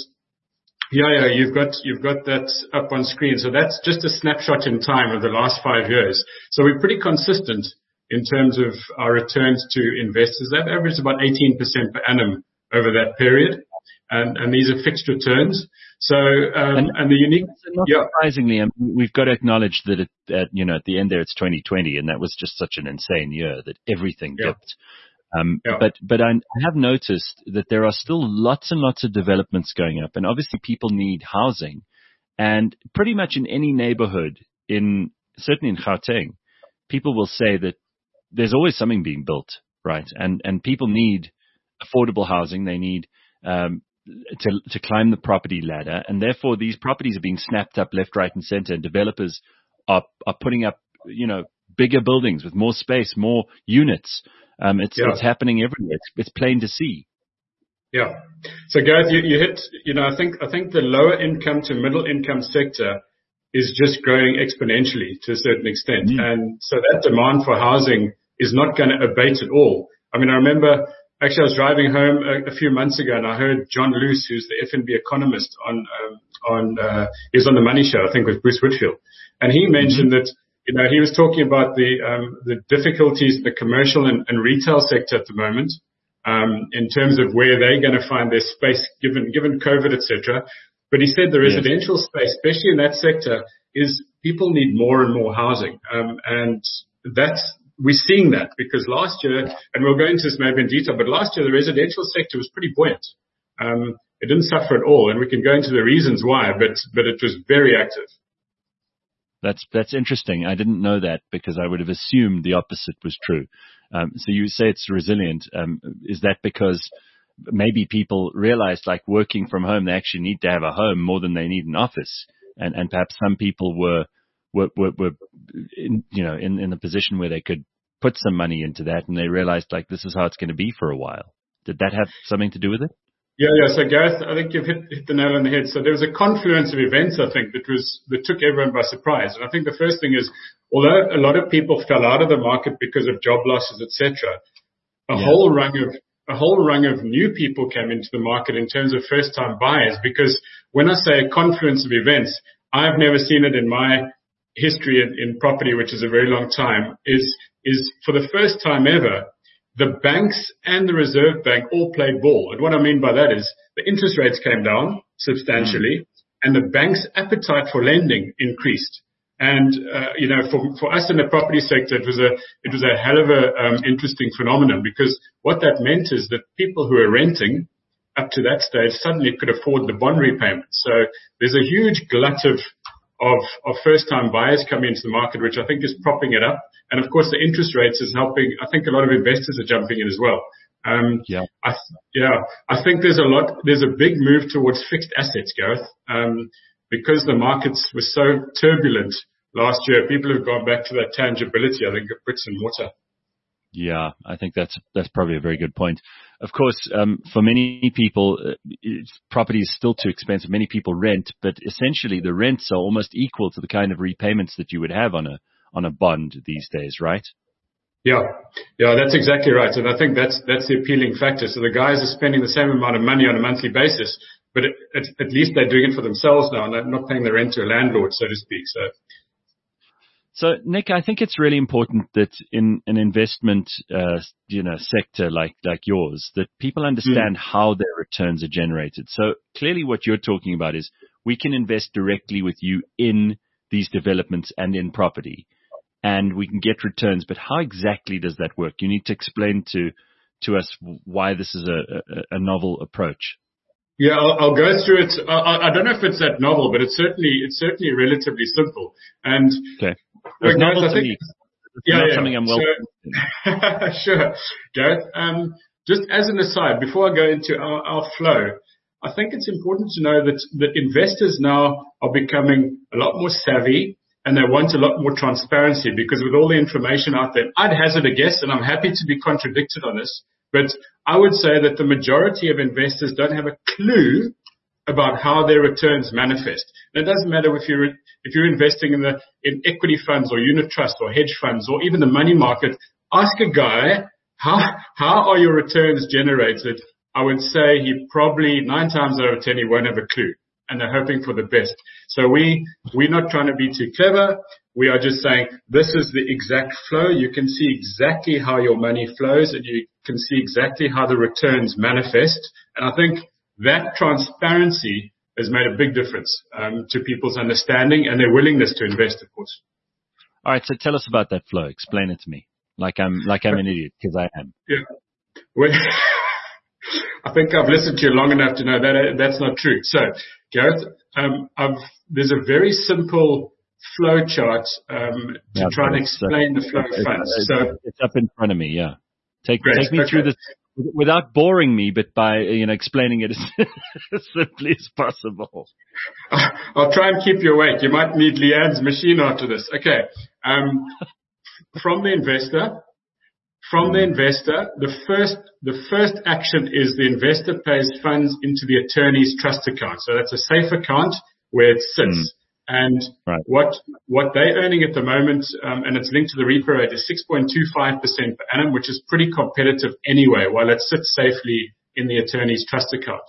[SPEAKER 5] Yeah, yeah, you've got you've got that up on screen. So that's just a snapshot in time of the last five years. So we're pretty consistent in terms of our returns to investors. They've averaged about eighteen percent per annum over that period, and and these are fixed returns. So um, and, and the unique,
[SPEAKER 2] Not
[SPEAKER 5] yeah,
[SPEAKER 2] surprisingly, I mean, we've got to acknowledge that it, at, you know, at the end there, it's twenty twenty, and that was just such an insane year that everything
[SPEAKER 5] Yeah.
[SPEAKER 2] dipped. Um,
[SPEAKER 5] Yeah.
[SPEAKER 2] But but I, I have noticed that there are still lots and lots of developments going up, and obviously people need housing, and pretty much in any neighborhood, in certainly in Gauteng, people will say that there's always something being built, right? And and people need affordable housing. They need um, to to climb the property ladder, and therefore these properties are being snapped up left, right, and center. And developers are are putting up, you know, bigger buildings with more space, more units. Um, it's
[SPEAKER 5] Yeah.
[SPEAKER 2] it's happening everywhere. It's, it's plain to see.
[SPEAKER 5] Yeah. So Gareth, you, you hit, you know, I think, I think the lower income to middle income sector is just growing exponentially to a certain extent.
[SPEAKER 2] Mm.
[SPEAKER 5] And so that demand for housing is not going to abate at all. I mean, I remember Actually, I was driving home a, a few months ago, and I heard John Luce, who's the F N B economist, on um, on uh, he was on the Money Show, I think, with Bruce Whitfield, and he mentioned mm-hmm. that you know he was talking about the um, the difficulties in the commercial and, and retail sector at the moment, um, in terms of where they're going to find their space given given COVID, et cetera. But he said the residential yes. space, especially in that sector, is people need more and more housing, um, and that's. We're seeing that because last year, and we'll go into this maybe in detail, but last year the residential sector was pretty buoyant. Um, it didn't suffer at all, and we can go into the reasons why, but but it was very active.
[SPEAKER 2] That's that's interesting. I didn't know that because I would have assumed the opposite was true. Um, so you say it's resilient. Um, is that because maybe people realized, like working from home, they actually need to have a home more than they need an office, and and perhaps some people were. Were, were, were in, you know, in, in the position where they could put some money into that, and they realized like this is how it's going to be for a while. Did that have something to do with it?
[SPEAKER 5] Yeah, yeah. So Gareth, I think you've hit, hit the nail on the head. So there was a confluence of events, I think, that was that took everyone by surprise. And I think the first thing is, although a lot of people fell out of the market because of job losses, et cetera, a yeah. whole rung of a whole rung of new people came into the market in terms of first-time buyers. Because when I say a confluence of events, I've never seen it in my history in, in property, which is a very long time, is is for the first time ever, the banks and the Reserve Bank all played ball. And what I mean by that is the interest rates came down substantially, mm. and the bank's appetite for lending increased. And uh, you know, for for us in the property sector, it was a it was a hell of a um, interesting phenomenon, because what that meant is that people who are renting up to that stage suddenly could afford the bond repayments. So there's a huge glut of of, of first-time buyers coming into the market, which I think is propping it up. And of course, the interest rates is helping. I think a lot of investors are jumping in as well. Um, yeah. I, yeah, I think there's a lot, there's a big move towards fixed assets, Gareth, um, because the markets were so turbulent last year. People have gone back to that tangibility, I think, of bricks and mortar.
[SPEAKER 2] Yeah, I think that's that's probably a very good point. Of course, um, for many people, uh, it's, property is still too expensive. Many people rent, but essentially the rents are almost equal to the kind of repayments that you would have on a on a bond these days, right?
[SPEAKER 5] Yeah, yeah, that's exactly right. And I think that's that's the appealing factor. So the guys are spending the same amount of money on a monthly basis, but it, it, at least they're doing it for themselves now, and they're not paying the rent to a landlord, so to speak. So.
[SPEAKER 2] So, Nick, I think it's really important that in an investment, uh, you know, sector like, like yours, that people understand mm. how their returns are generated. So clearly what you're talking about is we can invest directly with you in these developments and in property, and we can get returns. But how exactly does that work? You need to explain to, to us why this is a, a, a novel approach.
[SPEAKER 5] Yeah, I'll, I'll go through it. I, I don't know if it's that novel, but it's certainly, it's certainly relatively simple. And
[SPEAKER 2] okay. It's
[SPEAKER 5] Gareth,
[SPEAKER 2] novel
[SPEAKER 5] I
[SPEAKER 2] to
[SPEAKER 5] think,
[SPEAKER 2] me. It's
[SPEAKER 5] yeah,
[SPEAKER 2] not
[SPEAKER 5] yeah.
[SPEAKER 2] something I'm well.
[SPEAKER 5] So, sure, Gareth. Um, just as an aside, before I go into our, our flow, I think it's important to know that that investors now are becoming a lot more savvy, and they want a lot more transparency, because with all the information out there, I'd hazard a guess, and I'm happy to be contradicted on this, but I would say that the majority of investors don't have a clue about how their returns manifest. And it doesn't matter if you're if you're investing in the in equity funds or unit trust or hedge funds or even the money market. Ask a guy how how are your returns generated. I would say he probably nine times out of ten he won't have a clue, and they're hoping for the best. So we we're not trying to be too clever. We are just saying this is the exact flow. You can see exactly how your money flows, and you can see exactly how the returns manifest. And I think that transparency has made a big difference um, to people's understanding and their willingness to invest, of course.
[SPEAKER 2] All right, so tell us about that flow. Explain it to me, like I'm like I'm an idiot, because I am.
[SPEAKER 5] Yeah. Well, I think I've listened to you long enough to know that uh, that's not true. So, Gareth, um, I've, there's a very simple flow chart um, to
[SPEAKER 2] yeah,
[SPEAKER 5] try and explain uh, the flow of funds.
[SPEAKER 2] It's,
[SPEAKER 5] so
[SPEAKER 2] it's up in front of me. Yeah, take
[SPEAKER 5] great,
[SPEAKER 2] take me
[SPEAKER 5] okay.
[SPEAKER 2] through this without boring me, but by you know explaining it as, as simply as possible.
[SPEAKER 5] I'll try and keep you awake. You might need Leanne's machine after this. Okay. Um, from the investor, from the investor, the first the first action is the investor pays funds into the attorney's trust account. So that's a safe account where it sits. Mm. And
[SPEAKER 2] Right.
[SPEAKER 5] what what they're earning at the moment, um, and it's linked to the repo rate, is six point two five percent per annum, which is pretty competitive anyway, while it sits safely in the attorney's trust account.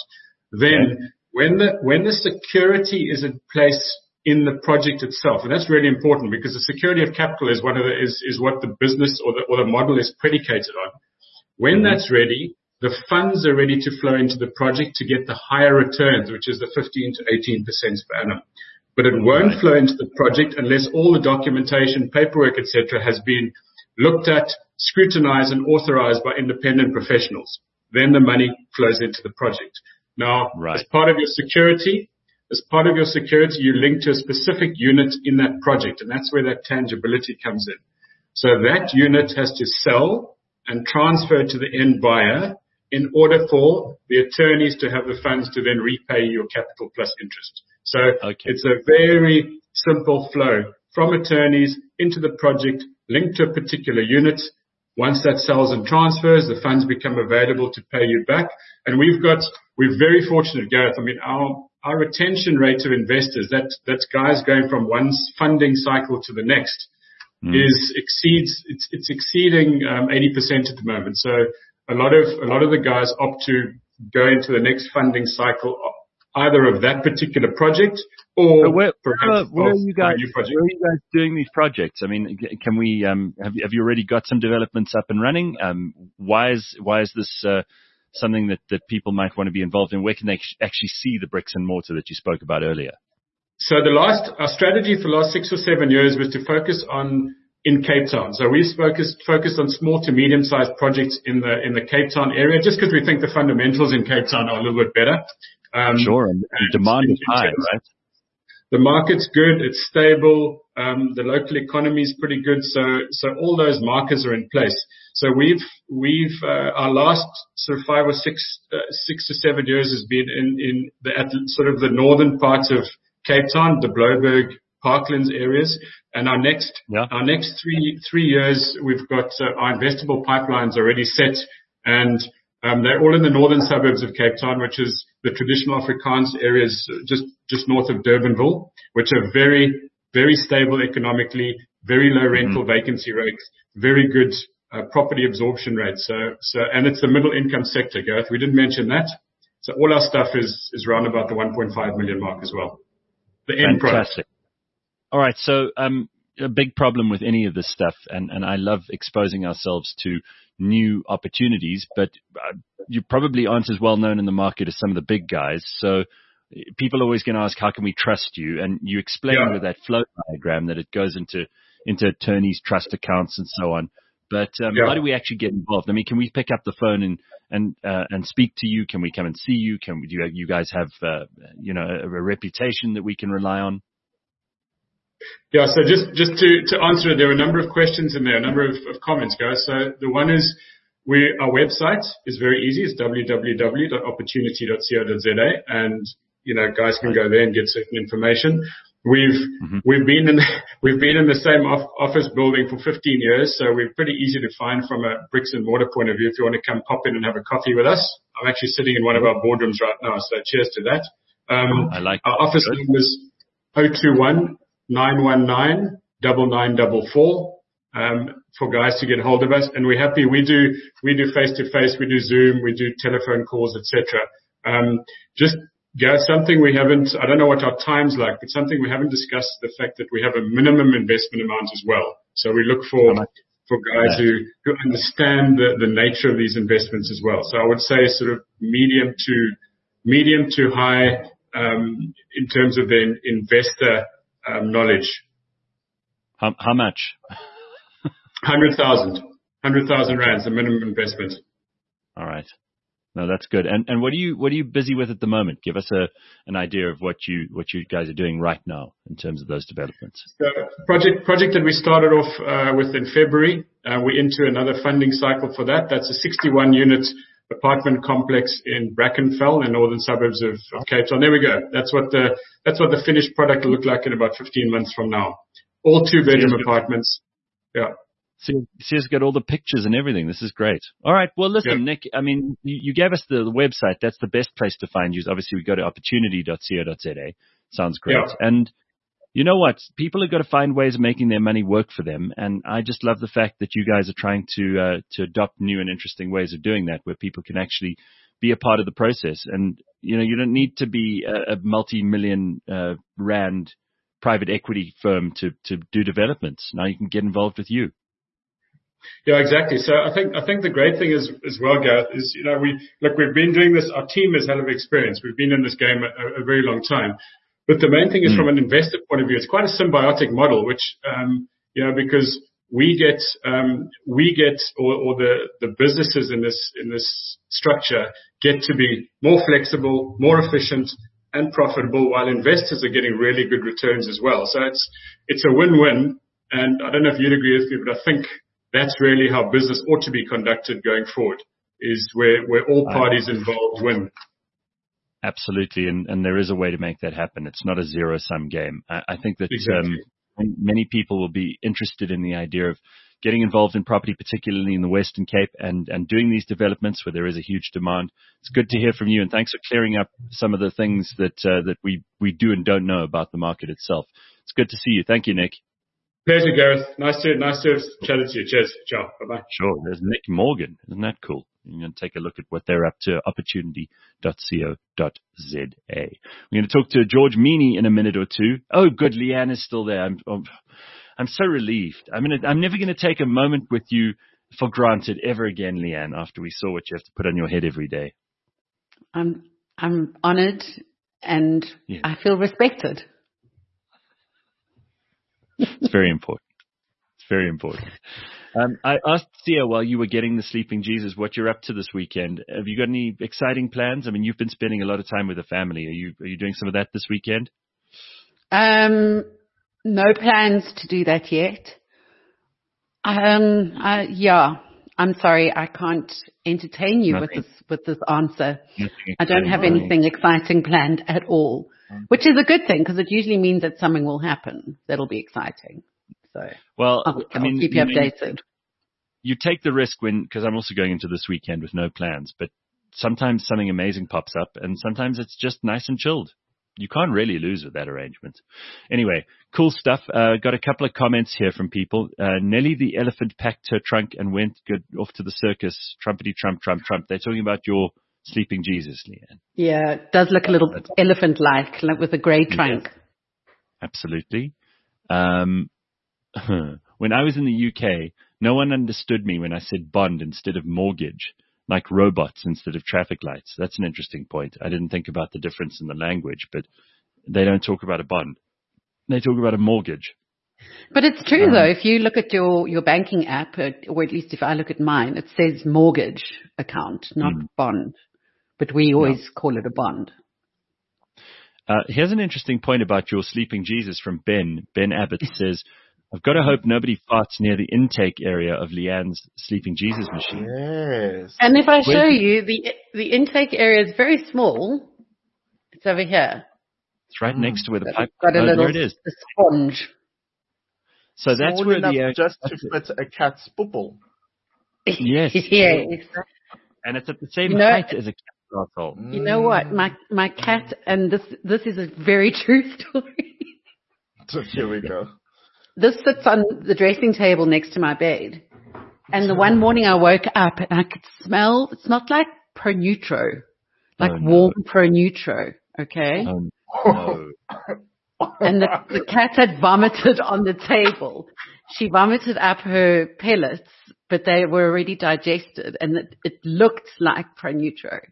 [SPEAKER 5] Then when the when the security is in place in the project itself, and that's really important because the security of capital is one of the, is is what the business or the or the model is predicated on. When
[SPEAKER 2] Mm-hmm.
[SPEAKER 5] that's ready, the funds are ready to flow into the project to get the higher returns, which is the fifteen to eighteen percent per annum. But it won't
[SPEAKER 2] Right.
[SPEAKER 5] flow into the project unless all the documentation, paperwork, et cetera, has been looked at, scrutinized, and authorized by independent professionals. Then the money flows into the project. Now,
[SPEAKER 2] Right.
[SPEAKER 5] as part of your security, as part of your security, you link to a specific unit in that project, and that's where that tangibility comes in. So that unit has to sell and transfer to the end buyer in order for the attorneys to have the funds to then repay your capital plus interest. So
[SPEAKER 2] Okay.
[SPEAKER 5] it's a very simple flow from attorneys into the project linked to a particular unit. Once that sells and transfers, the funds become available to pay you back. And we've got, we're very fortunate, Gareth. I mean, our, our retention rate of investors, that, that's guys going from one funding cycle to the next,
[SPEAKER 2] Mm.
[SPEAKER 5] is exceeds, it's, it's exceeding um, eighty percent at the moment. So a lot of, a lot of the guys opt to go into the next funding cycle, either of that particular project or
[SPEAKER 2] But where,
[SPEAKER 5] perhaps
[SPEAKER 2] where, where
[SPEAKER 5] of
[SPEAKER 2] are you
[SPEAKER 5] a
[SPEAKER 2] guys?
[SPEAKER 5] new project.
[SPEAKER 2] Where are you guys doing these projects? I mean, can we? Um, have you, have you already got some developments up and running? Um, why is why is this uh, something that, that people might want to be involved in? Where can they actually see the bricks and mortar that you spoke about earlier?
[SPEAKER 5] So the last, our strategy for the last six or seven years was to focus on in Cape Town. So we focused focused on small to medium sized projects in the in the Cape Town area, just because we think the fundamentals in Cape Town are a little bit better. Um,
[SPEAKER 2] Sure, and, and demand
[SPEAKER 5] in-
[SPEAKER 2] is
[SPEAKER 5] in
[SPEAKER 2] high,
[SPEAKER 5] terms-
[SPEAKER 2] right?
[SPEAKER 5] The market's good, it's stable, um, the local economy is pretty good, so so all those markers are in place. So we've we've uh, our last sort of five or six uh, six to seven years has been in in the at sort of the northern parts of Cape Town, the Blouberg, Parklands areas, and our next
[SPEAKER 2] Yeah.
[SPEAKER 5] our next three three years we've got uh, our investable pipelines already set, and um, they're all in the northern suburbs of Cape Town, which is the traditional Afrikaans areas just just north of Durbanville, which are very very stable economically, very low rental
[SPEAKER 2] Mm-hmm.
[SPEAKER 5] vacancy rates, very good uh, property absorption rates. So so and it's the middle income sector, Gareth. We didn't mention that. So all our stuff is is around about the one point five million mark as well. The end product.
[SPEAKER 2] Fantastic. All right. So, um, a big problem with any of this stuff, and, and I love exposing ourselves to new opportunities, but uh, you probably aren't as well known in the market as some of the big guys. So people are always going to ask, how can we trust you? And you explain
[SPEAKER 5] Yeah.
[SPEAKER 2] with that flow diagram that it goes into, into attorneys' trust accounts and so on. But um,
[SPEAKER 5] Yeah.
[SPEAKER 2] how do we actually get involved? I mean, can we pick up the phone and and uh, and speak to you? Can we come and see you? Can we, do you, you guys have uh, you know a, a reputation that we can rely on?
[SPEAKER 5] Yeah, so just, just to, to answer it, there are a number of questions in there, a number of, of comments, guys. So the one is, we, our website is very easy. It's w w w dot opportunity dot co dot z a, and, you know, guys can go there and get certain information. We've,
[SPEAKER 2] Mm-hmm.
[SPEAKER 5] we've been in, we've been in the same off, office building for fifteen years, so we're pretty easy to find from a bricks and mortar point of view if you want to come pop in and have a coffee with us. I'm actually sitting in one of our boardrooms right now, so cheers to that. Um,
[SPEAKER 2] I like
[SPEAKER 5] our
[SPEAKER 2] that.
[SPEAKER 5] office
[SPEAKER 2] Good.
[SPEAKER 5] number is zero two one nine one nine nine nine four four um, for guys to get hold of us. And we're happy. We do we do face to face, we do Zoom, we do telephone calls, et cetera. Um, just yeah, something we haven't. I don't know what our time's like, but something we haven't discussed the fact that we have a minimum investment amount as well. So we look for for guys who who understand the the nature of these investments as well. So I would say sort of medium to medium to high um, in terms of the investor um, knowledge.
[SPEAKER 2] How, how much?
[SPEAKER 5] Hundred thousand, hundred thousand rands, the minimum investment.
[SPEAKER 2] All right. No, that's good. And and what are you what are you busy with at the moment? Give us a an idea of what you what you guys are doing right now in terms of those developments.
[SPEAKER 5] The project project that we started off uh, with in February, uh, we're into another funding cycle for that. That's a sixty-one unit apartment complex in Brackenfell, in northern suburbs of, of Cape Town. There we go. That's what the that's what the finished product will look like in about fifteen months from now. All two bedroom apartments. Yeah.
[SPEAKER 2] See, see, it's got all the pictures and everything. This is great. All right. Well, listen,
[SPEAKER 5] Yeah.
[SPEAKER 2] Nick, I mean, you, you gave us the, the website. That's the best place to find you. Obviously, we go to opportunity dot co dot z a. Sounds great.
[SPEAKER 5] Yeah.
[SPEAKER 2] And you know what? People have got to find ways of making their money work for them. And I just love the fact that you guys are trying to, uh, to adopt new and interesting ways of doing that, where people can actually be a part of the process. And, you know, you don't need to be a, a multi-million, uh, rand private equity firm to, to do developments. Now you can get involved with you.
[SPEAKER 5] Yeah, exactly. So I think, I think the great thing is, as well, Gareth, is, you know, we, look, we've been doing this. Our team has hell of experience. We've been in this game a, a very long time. But the main thing is, mm. from an investor point of view, it's quite a symbiotic model, which, um, you know, because we get, um, we get, or, or the, the businesses in this, in this structure get to be more flexible, more efficient and profitable, while investors are getting really good returns as well. So it's, it's a win-win. And I don't know if you'd agree with me, but I think that's really how business ought to be conducted going forward, is where, where all parties involved win.
[SPEAKER 2] Absolutely. And, and there is a way to make that happen. It's not a zero sum game. I, I think that,
[SPEAKER 5] Exactly.
[SPEAKER 2] um, many people will be interested in the idea of getting involved in property, particularly in the Western Cape, and, and doing these developments where there is a huge demand. It's good to hear from you, and thanks for clearing up some of the things that, uh, that we, we do and don't know about the market itself. It's good to see you. Thank you, Nick.
[SPEAKER 5] Pleasure, Gareth. Nice to, nice to have chatted to you. Cheers. Ciao. Bye-bye.
[SPEAKER 2] Sure. There's Nick Morgan. Isn't that cool? You're going to take a look at what they're up to, opportunity dot co dot za. We're going to talk to George Meany in a minute or two. Oh, good. Leanne is still there. I'm, I'm, I'm so relieved. I'm, gonna, I'm never going to take a moment with you for granted ever again, Leanne, after we saw what you have to put on your head every day.
[SPEAKER 4] I'm, I'm honored and
[SPEAKER 2] Yeah.
[SPEAKER 4] I feel respected.
[SPEAKER 2] It's very important. It's very important. Um, I asked Thea while you were getting the Sleeping Jesus what you're up to this weekend. Have you got any exciting plans? I mean, you've been spending a lot of time with the family. Are you are you doing some of that this weekend?
[SPEAKER 4] Um, no plans to do that yet. Um, uh, yeah, I'm sorry, I can't entertain you with
[SPEAKER 2] Nothing.
[SPEAKER 4] this with this answer.
[SPEAKER 2] Nothing
[SPEAKER 4] I don't have
[SPEAKER 2] exciting.
[SPEAKER 4] anything exciting planned at all, which is a good thing because it usually means that something will happen that'll be exciting. So,
[SPEAKER 2] Well,
[SPEAKER 4] I'll,
[SPEAKER 2] I
[SPEAKER 4] I'll
[SPEAKER 2] mean,
[SPEAKER 4] keep you
[SPEAKER 2] you know,
[SPEAKER 4] updated.
[SPEAKER 2] You take the risk when, because I'm also going into this weekend with no plans, but sometimes something amazing pops up and sometimes it's just nice and chilled. You can't really lose with that arrangement. Anyway, cool stuff. Uh, got a couple of comments here from people. Uh, Nellie the elephant packed her trunk and went good off to the circus. Trumpety Trump, Trump, Trump. They're talking about your Sleeping Jesus, Leanne.
[SPEAKER 4] Yeah, it does look a little elephant-like, like with a grey trunk.
[SPEAKER 2] Yes. Absolutely. Um, when I was in the U K, no one understood me when I said bond instead of mortgage, like robots instead of traffic lights. That's an interesting point. I didn't think about the difference in the language, but they don't talk about a bond. They talk about a mortgage.
[SPEAKER 4] But it's true,
[SPEAKER 2] Um,
[SPEAKER 4] though. If you look at your, your banking app, uh, or at least if I look at mine, it says mortgage account, not
[SPEAKER 2] Mm.
[SPEAKER 4] bond. But we always call it a bond.
[SPEAKER 2] Uh, here's an interesting point about your Sleeping Jesus from Ben. Ben Abbott says, I've got to hope nobody farts near the intake area of Leanne's Sleeping Jesus machine.
[SPEAKER 3] Yes.
[SPEAKER 4] And if I show
[SPEAKER 2] Where's-
[SPEAKER 4] you, the the intake area is very small. It's over here.
[SPEAKER 2] It's right next to where the
[SPEAKER 4] But
[SPEAKER 2] pipe.
[SPEAKER 4] it's got a
[SPEAKER 2] Oh,
[SPEAKER 4] little
[SPEAKER 2] there it is.
[SPEAKER 4] a sponge.
[SPEAKER 2] So that's
[SPEAKER 3] Small
[SPEAKER 2] where
[SPEAKER 3] enough
[SPEAKER 2] the uh,
[SPEAKER 3] just to fit a cat's bubble.
[SPEAKER 2] Yes.
[SPEAKER 4] Yes.
[SPEAKER 2] and it's at the same
[SPEAKER 4] You know-
[SPEAKER 2] height as a cat's asshole.
[SPEAKER 4] You know what? My my cat, and this this is a very true story.
[SPEAKER 3] So here we go.
[SPEAKER 4] This sits on the dressing table next to my bed. And the one morning I woke up and I could smell, it smelled like Pro Nutro, like
[SPEAKER 2] Oh, no.
[SPEAKER 4] warm Pro Nutro, okay?
[SPEAKER 2] Um, no.
[SPEAKER 4] And the, the cat had vomited on the table. She vomited up her pellets, but they were already digested and it, it looked like Pro Nutro.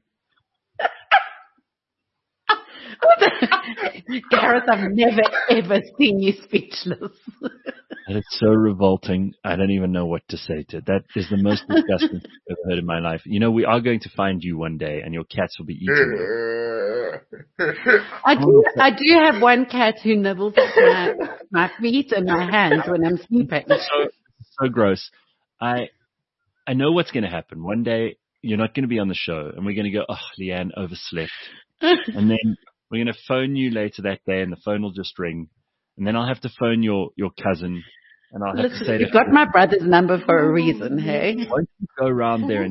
[SPEAKER 4] Gareth, I've never ever seen you speechless.
[SPEAKER 2] That is so revolting. I don't even know what to say to it. That is the most disgusting thing I've ever heard in my life. You know, we are going to find you one day and your cats will be eating you.
[SPEAKER 4] I do, I do have one cat who nibbles at my, my feet and my hands when I'm sleeping.
[SPEAKER 2] So, so gross. I, I know what's going to happen. One day you're not going to be on the show and we're going to go, oh, Leanne overslept. And then we're going to phone you later that day and the phone will just ring. And then I'll have to phone your, your cousin and I'll have
[SPEAKER 4] Listen,
[SPEAKER 2] to say
[SPEAKER 4] you've
[SPEAKER 2] to
[SPEAKER 4] got my brother's number for a reason, hey?
[SPEAKER 2] why don't you go around there and tip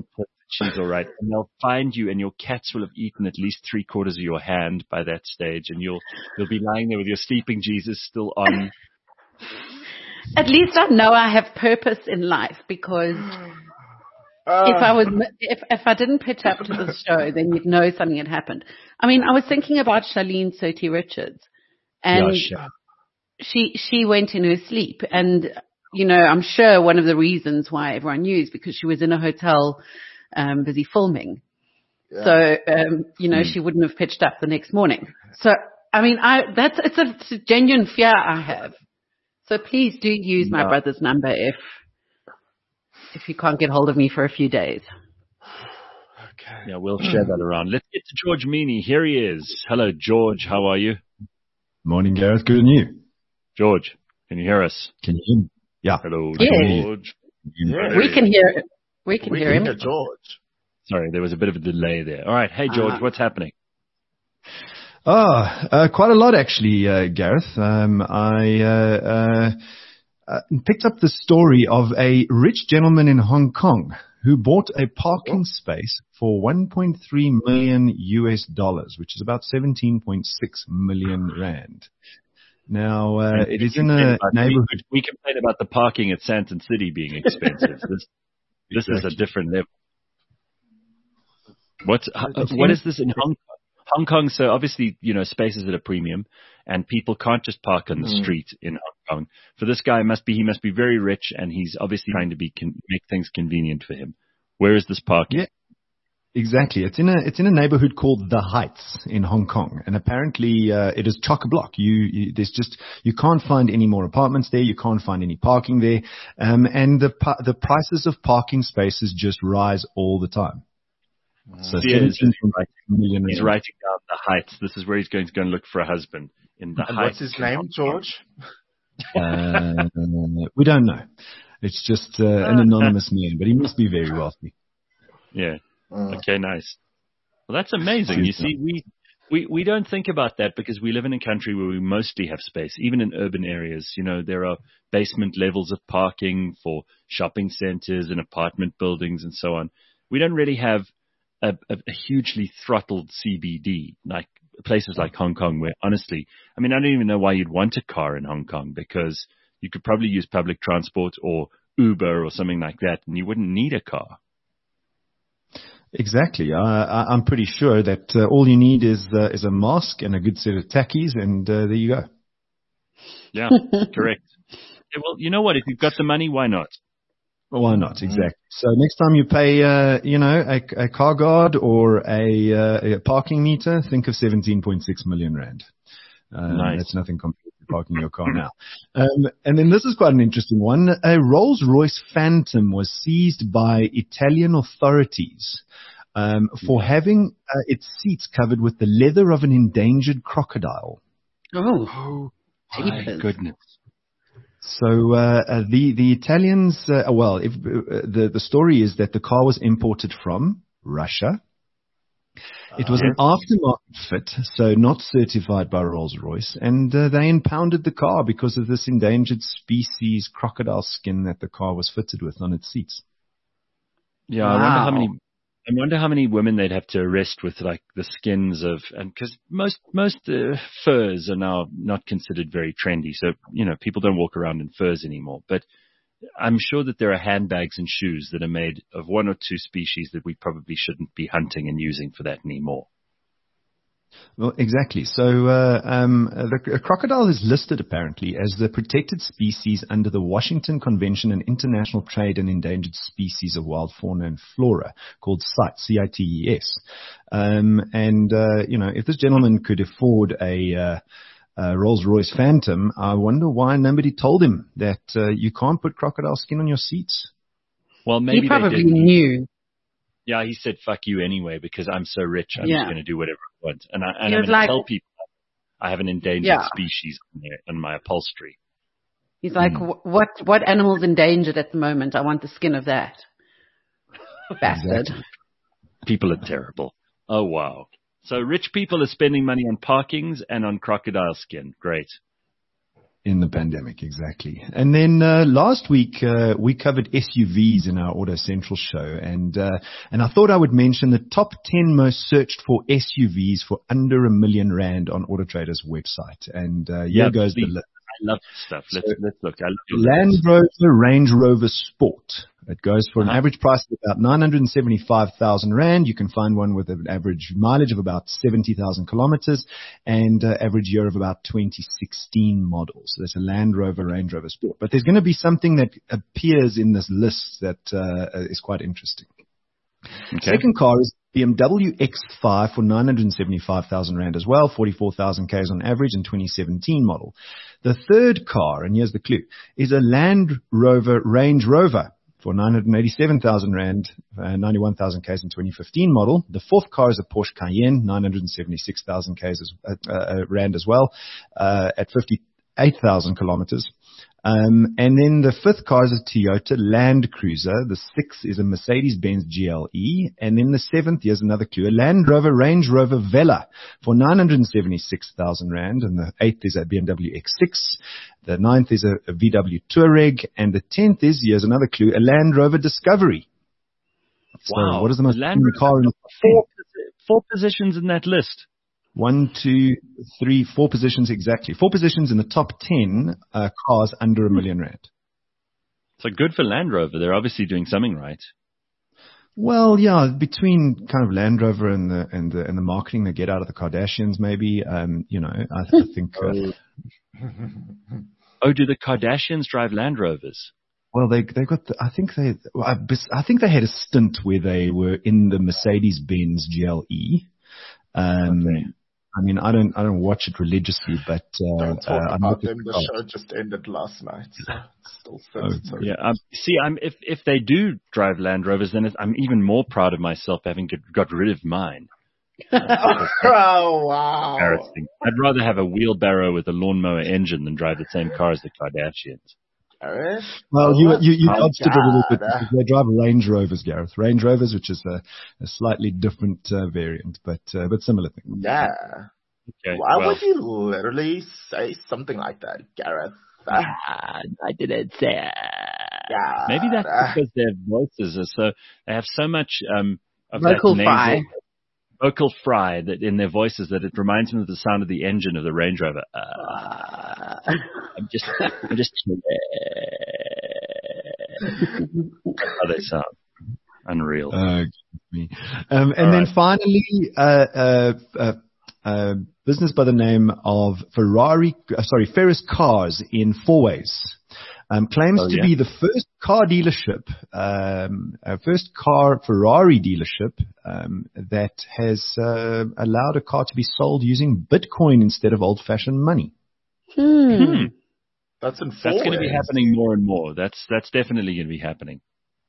[SPEAKER 2] she's all right. And they'll find you, and your cats will have eaten at least three quarters of your hand by that stage, and you'll you'll be lying there with your sleeping Jesus still on.
[SPEAKER 4] At least I know I have purpose in life, because uh, if I was if if I didn't pitch up to the show, then you'd know something had happened. I mean, I was thinking about Charlene Soti Richards, and
[SPEAKER 2] Yeah,
[SPEAKER 4] she she went in her sleep, and you know, I'm sure one of the reasons why everyone knew is because she was in a hotel, um, busy filming. Yeah. So, um, you know, mm. she wouldn't have pitched up the next morning. So, I mean, I, that's, it's a, it's a genuine fear I have. So please do use my yeah. brother's number if, if you can't get hold of me for a few days.
[SPEAKER 2] Okay. Yeah, we'll share that around. Let's get to George Meany. Here he is. Hello, George. How are you?
[SPEAKER 6] Morning, Gareth. Good, and you?
[SPEAKER 2] George, can you hear us?
[SPEAKER 6] Can you hear me? Yeah.
[SPEAKER 2] Hello,
[SPEAKER 4] yeah.
[SPEAKER 2] George.
[SPEAKER 4] Yeah. We can hear We can
[SPEAKER 3] we
[SPEAKER 4] hear
[SPEAKER 3] can
[SPEAKER 4] him.
[SPEAKER 3] Hear George.
[SPEAKER 2] Sorry, there was a bit of a delay there. All right. Hey, George, uh, what's happening?
[SPEAKER 6] Oh, uh, quite a lot, actually, uh, Gareth. Um, I uh, uh, picked up the story of a rich gentleman in Hong Kong who bought a parking space for one point three million U S dollars, which is about seventeen point six million rand. Now, uh, it is in a neighborhood.
[SPEAKER 2] We complain about the parking at Sandton City being expensive. This, this exactly. is a different level. What's, uh, what is this in Hong Kong? Hong Kong, so obviously, you know, space is at a premium, and people can't just park on the mm. street in Hong Kong. For this guy, must be he must be very rich, and he's obviously trying to be con- make things convenient for him. Where is this parking?
[SPEAKER 6] Yeah. Exactly. It's in a it's in a neighborhood called The Heights in Hong Kong, and apparently uh, it is chock-a-block. You, you there's just you can't find any more apartments there. You can't find any parking there, um, and the the prices of parking spaces just rise all the time.
[SPEAKER 2] So yeah, he's, writing, he's writing down The Heights. This is where he's going to go and look for a husband in The
[SPEAKER 3] and
[SPEAKER 2] Heights.
[SPEAKER 3] What's his name, George?
[SPEAKER 6] uh, we don't know. It's just uh, an anonymous man, but he must be very wealthy.
[SPEAKER 2] Yeah. Okay, nice. Well, that's amazing. You see, we, we, we don't think about that because we live in a country where we mostly have space, even in urban areas. You know, there are basement levels of parking for shopping centers and apartment buildings and so on. We don't really have a, a, a hugely throttled C B D like places like Hong Kong, where honestly, I mean, I don't even know why you'd want a car in Hong Kong, because you could probably use public transport or Uber or something like that, and you wouldn't need a car.
[SPEAKER 6] Exactly. Uh, I'm pretty sure that uh, all you need is uh, is a mask and a good set of tackies, and uh, there you go.
[SPEAKER 2] Yeah, correct. Yeah, well, you know what? If you've got the money, why not?
[SPEAKER 6] Well, why not? Exactly. So next time you pay, uh, you know, a, a car guard or a, uh, a parking meter, think of seventeen point six million rand. Um,
[SPEAKER 2] nice.
[SPEAKER 6] That's nothing compared to parking your car now. Um, and then this is quite an interesting one. A Rolls-Royce Phantom was seized by Italian authorities um, for having uh, its seats covered with the leather of an endangered crocodile.
[SPEAKER 4] Oh,
[SPEAKER 2] oh my goodness.
[SPEAKER 6] So uh, uh, the the Italians, uh, well, if, uh, the the story is that the car was imported from Russia. It was uh, an aftermarket fit, so not certified by Rolls-Royce, and uh, they impounded the car because of this endangered species crocodile skin that the car was fitted with on its seats.
[SPEAKER 2] Yeah, wow. I wonder how many. I wonder how many women they'd have to arrest with like the skins of, and because most most uh, furs are now not considered very trendy, so you know people don't walk around in furs anymore. But I'm sure that there are handbags and shoes that are made of one or two species that we probably shouldn't be hunting and using for that anymore.
[SPEAKER 6] Well, exactly. So uh, um, the crocodile is listed apparently as the protected species under the Washington Convention on International Trade in Endangered Species of Wild Fauna and Flora, called CITES, C I T E S. Um, and, uh, you know, if this gentleman could afford a, uh, a Rolls-Royce Phantom, I wonder why nobody told him that uh, you can't put crocodile skin on your seats.
[SPEAKER 2] Well, maybe
[SPEAKER 4] he probably
[SPEAKER 2] they did.
[SPEAKER 4] knew.
[SPEAKER 2] Yeah, he said, fuck you anyway, because I'm so rich, I'm yeah. just going to do whatever I want. And, I, and I'm going
[SPEAKER 4] like,
[SPEAKER 2] to tell people I have an endangered yeah. species in, there, in my upholstery.
[SPEAKER 4] He's like, mm. what what animal's endangered at the moment? I want the skin of that. Bastard.
[SPEAKER 6] Exactly.
[SPEAKER 2] People are terrible. Oh, wow. So rich people are spending money on parkings and on crocodile skin. Great.
[SPEAKER 6] In the pandemic, exactly. And then uh, last week uh, we covered S U Vs in our Auto Central show, and uh, and I thought I would mention the top ten most searched for S U Vs for under a million rand on Auto Trader's website. And uh, here
[SPEAKER 2] Yeah,
[SPEAKER 6] goes
[SPEAKER 2] please.
[SPEAKER 6] the list.
[SPEAKER 2] I love this stuff. Let's,
[SPEAKER 6] So,
[SPEAKER 2] let's look. I love your
[SPEAKER 6] Land
[SPEAKER 2] list.
[SPEAKER 6] Rover Range Rover Sport. It goes for an
[SPEAKER 2] Uh-huh.
[SPEAKER 6] average price of about nine hundred seventy-five thousand rand. You can find one with an average mileage of about seventy thousand kilometers and uh, average year of about twenty sixteen models. So that's a Land Rover Range Rover Sport. But there's going to be something that appears in this list that uh, is quite interesting.
[SPEAKER 2] Okay.
[SPEAKER 6] Second car is B M W X five for nine hundred seventy-five thousand rand as well, forty-four thousand k's on average and twenty seventeen model. The third car, and here's the clue, is a Land Rover Range Rover for nine hundred eighty-seven thousand rand, uh, ninety-one thousand k's and twenty fifteen model. The fourth car is a Porsche Cayenne, nine hundred seventy-six thousand k's as, uh, uh, rand as well, uh, at fifty-eight thousand kilometers. Um, and then the fifth car is a Toyota Land Cruiser. The sixth is a Mercedes-Benz G L E. And then the seventh, here's another clue, a Land Rover Range Rover Vela for nine hundred seventy-six thousand rand. And the eighth is a B M W X six. The ninth is a, a V W Touareg. And the tenth is, here's another clue, a Land Rover Discovery. So
[SPEAKER 2] Wow.
[SPEAKER 6] what is the most
[SPEAKER 2] Land
[SPEAKER 6] common car in the
[SPEAKER 2] Four, four positions in that list.
[SPEAKER 6] One, two, three, four positions exactly. Four positions in the top ten uh, cars under a million rand.
[SPEAKER 2] So good for Land Rover. They're obviously doing something right.
[SPEAKER 6] Well, yeah, between kind of Land Rover and the and the and the marketing they get out of the Kardashians, maybe. Um, you know, I, I think. Uh,
[SPEAKER 2] Oh, do the Kardashians drive Land Rovers?
[SPEAKER 6] well, they they got. The, I think they. Well, I, I think they had a stint where they were in the Mercedes-Benz G L E. Um,
[SPEAKER 2] Okay.
[SPEAKER 6] I mean, I don't I don't watch it religiously, but uh,
[SPEAKER 3] Don't talk
[SPEAKER 6] uh, I'm
[SPEAKER 3] about
[SPEAKER 6] looking
[SPEAKER 3] them. The
[SPEAKER 6] at-
[SPEAKER 3] show just ended last night. So it's still
[SPEAKER 6] Oh,
[SPEAKER 3] sensitive.
[SPEAKER 2] Yeah. Um, see, I'm if if they do drive Land Rovers, then it's, I'm even more proud of myself having get, got rid of mine.
[SPEAKER 3] Oh, wow.
[SPEAKER 2] Embarrassing. I'd rather have a wheelbarrow with a lawnmower engine than drive the same car as the Kardashians.
[SPEAKER 3] Gareth?
[SPEAKER 6] Well, you you you
[SPEAKER 3] Oh,
[SPEAKER 6] dodged it a little bit
[SPEAKER 3] God.
[SPEAKER 6] because they drive Range Rovers, Gareth. Range Rovers, which is a, a slightly different uh, variant, but uh, but similar thing.
[SPEAKER 3] Yeah.
[SPEAKER 2] Okay.
[SPEAKER 3] Why
[SPEAKER 2] well,
[SPEAKER 3] would you literally say something like that, Gareth? Ah,
[SPEAKER 2] I didn't say it.
[SPEAKER 3] yeah.
[SPEAKER 2] Maybe that's
[SPEAKER 3] Ah.
[SPEAKER 2] because their voices are so, they have so much um, of
[SPEAKER 4] Vocal
[SPEAKER 2] that nasal,
[SPEAKER 4] fry.
[SPEAKER 2] vocal fry that in their voices that it reminds me of the sound of the engine of the Range Rover. Uh, I'm just, I'm just how they sound. Unreal.
[SPEAKER 6] Uh, me. Um, and
[SPEAKER 2] All
[SPEAKER 6] then
[SPEAKER 2] right.
[SPEAKER 6] finally, uh, uh, uh, uh, business by the name of Ferrari, uh, sorry, Ferris Cars in Fourways. Um, claims
[SPEAKER 2] Oh,
[SPEAKER 6] to
[SPEAKER 2] yeah?
[SPEAKER 6] be the first car dealership, um, uh, first car Ferrari dealership um, that has uh, allowed a car to be sold using Bitcoin instead of old-fashioned money.
[SPEAKER 4] Hmm.
[SPEAKER 2] Hmm.
[SPEAKER 3] That's in
[SPEAKER 2] That's going to be
[SPEAKER 3] Fourways.
[SPEAKER 2] happening more and more. That's that's definitely going to be happening.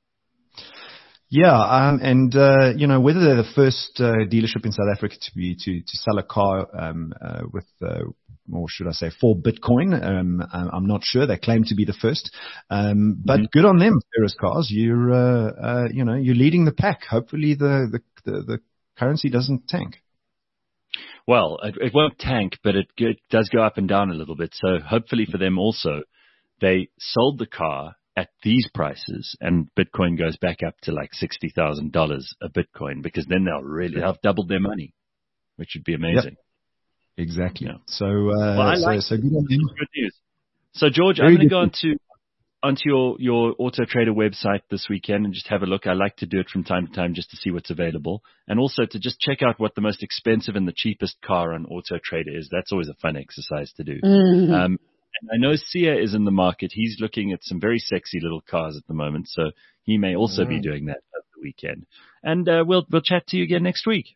[SPEAKER 6] Yeah, um, and uh, you know whether they're the first uh, dealership in South Africa to be to, to sell a car um, uh, with, uh, or should I say, for Bitcoin, um, I- I'm not sure. They claim to be the first, um, but
[SPEAKER 2] Mhm.
[SPEAKER 6] good on them, Ferris Cars. You're uh, uh, you know you're leading the pack. Hopefully the the, the, the currency doesn't tank.
[SPEAKER 2] Well, it, it won't tank, but it, it does go up and down a little bit. So hopefully for them also, they sold the car at these prices and Bitcoin goes back up to like sixty thousand dollars a Bitcoin, because then they'll really have doubled their money, which would be amazing.
[SPEAKER 6] Exactly.
[SPEAKER 2] Yeah.
[SPEAKER 6] So uh,
[SPEAKER 2] Well, I
[SPEAKER 6] so,
[SPEAKER 2] like
[SPEAKER 6] so good on them.
[SPEAKER 2] Good news. So George,
[SPEAKER 6] Very
[SPEAKER 2] I'm going to
[SPEAKER 6] good
[SPEAKER 2] go
[SPEAKER 6] news.
[SPEAKER 2] onto onto your, your Auto Trader website this weekend and just have a look. I like to do it from time to time just to see what's available, and also to just check out what the most expensive and the cheapest car on Auto Trader is. That's always a fun exercise to do.
[SPEAKER 4] Mhm.
[SPEAKER 2] Um, and I know Sia is in the market. He's looking at some very sexy little cars at the moment, so he may also be
[SPEAKER 3] Mm.
[SPEAKER 2] doing that over the weekend. And uh, we'll we'll chat to you again next week.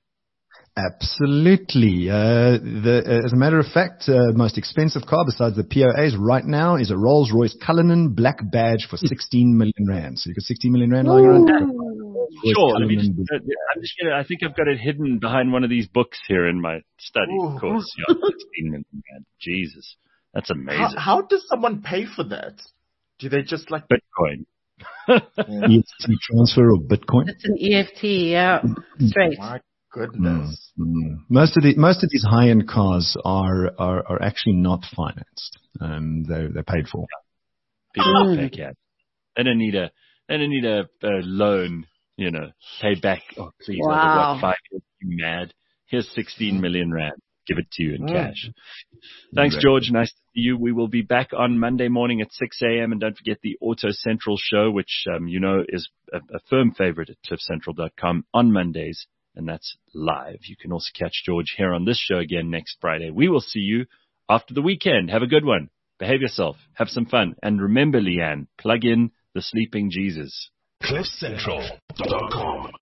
[SPEAKER 6] Absolutely. Uh, the, as a matter of fact, uh, most expensive car besides the P O As right now is a Rolls-Royce Cullinan Black Badge for sixteen million rand. So you've got sixteen million rand lying around. Rolls-Royce
[SPEAKER 2] Sure. Let me just,
[SPEAKER 6] Cullinan.
[SPEAKER 2] uh, I'm just gonna, I think I've got it hidden behind one of these books here in my study.
[SPEAKER 3] Ooh.
[SPEAKER 2] Of course, yeah, sixteen million rand. Jesus, that's
[SPEAKER 3] How,
[SPEAKER 2] amazing.
[SPEAKER 3] how does someone pay for that? Do they just like?
[SPEAKER 2] Bitcoin.
[SPEAKER 3] Yeah.
[SPEAKER 6] E F T transfer of Bitcoin.
[SPEAKER 4] It's an E F T, yeah, straight.
[SPEAKER 3] My goodness.
[SPEAKER 6] Mm, mm. Most of the most of these high end cars are, are are actually not financed. Um, they they're paid for.
[SPEAKER 2] People don't pay cash. They don't need a they don't need a, a loan. You know, pay back. Oh, please,
[SPEAKER 4] Wow.
[SPEAKER 2] over what, five years? You mad? Here's sixteen million rand. Give it to you in
[SPEAKER 3] Mm.
[SPEAKER 2] cash. Thanks, George. Nice to see you. We will be back on Monday morning at six a.m. And don't forget the Auto Central show, which, um, you know, is a, a firm favorite at cliff central dot com on Mondays. And that's live. You can also catch George here on this show again next Friday. We will see you after the weekend. Have a good one. Behave yourself. Have some fun. And remember, Leanne, plug in the sleeping Jesus.
[SPEAKER 1] cliff central dot com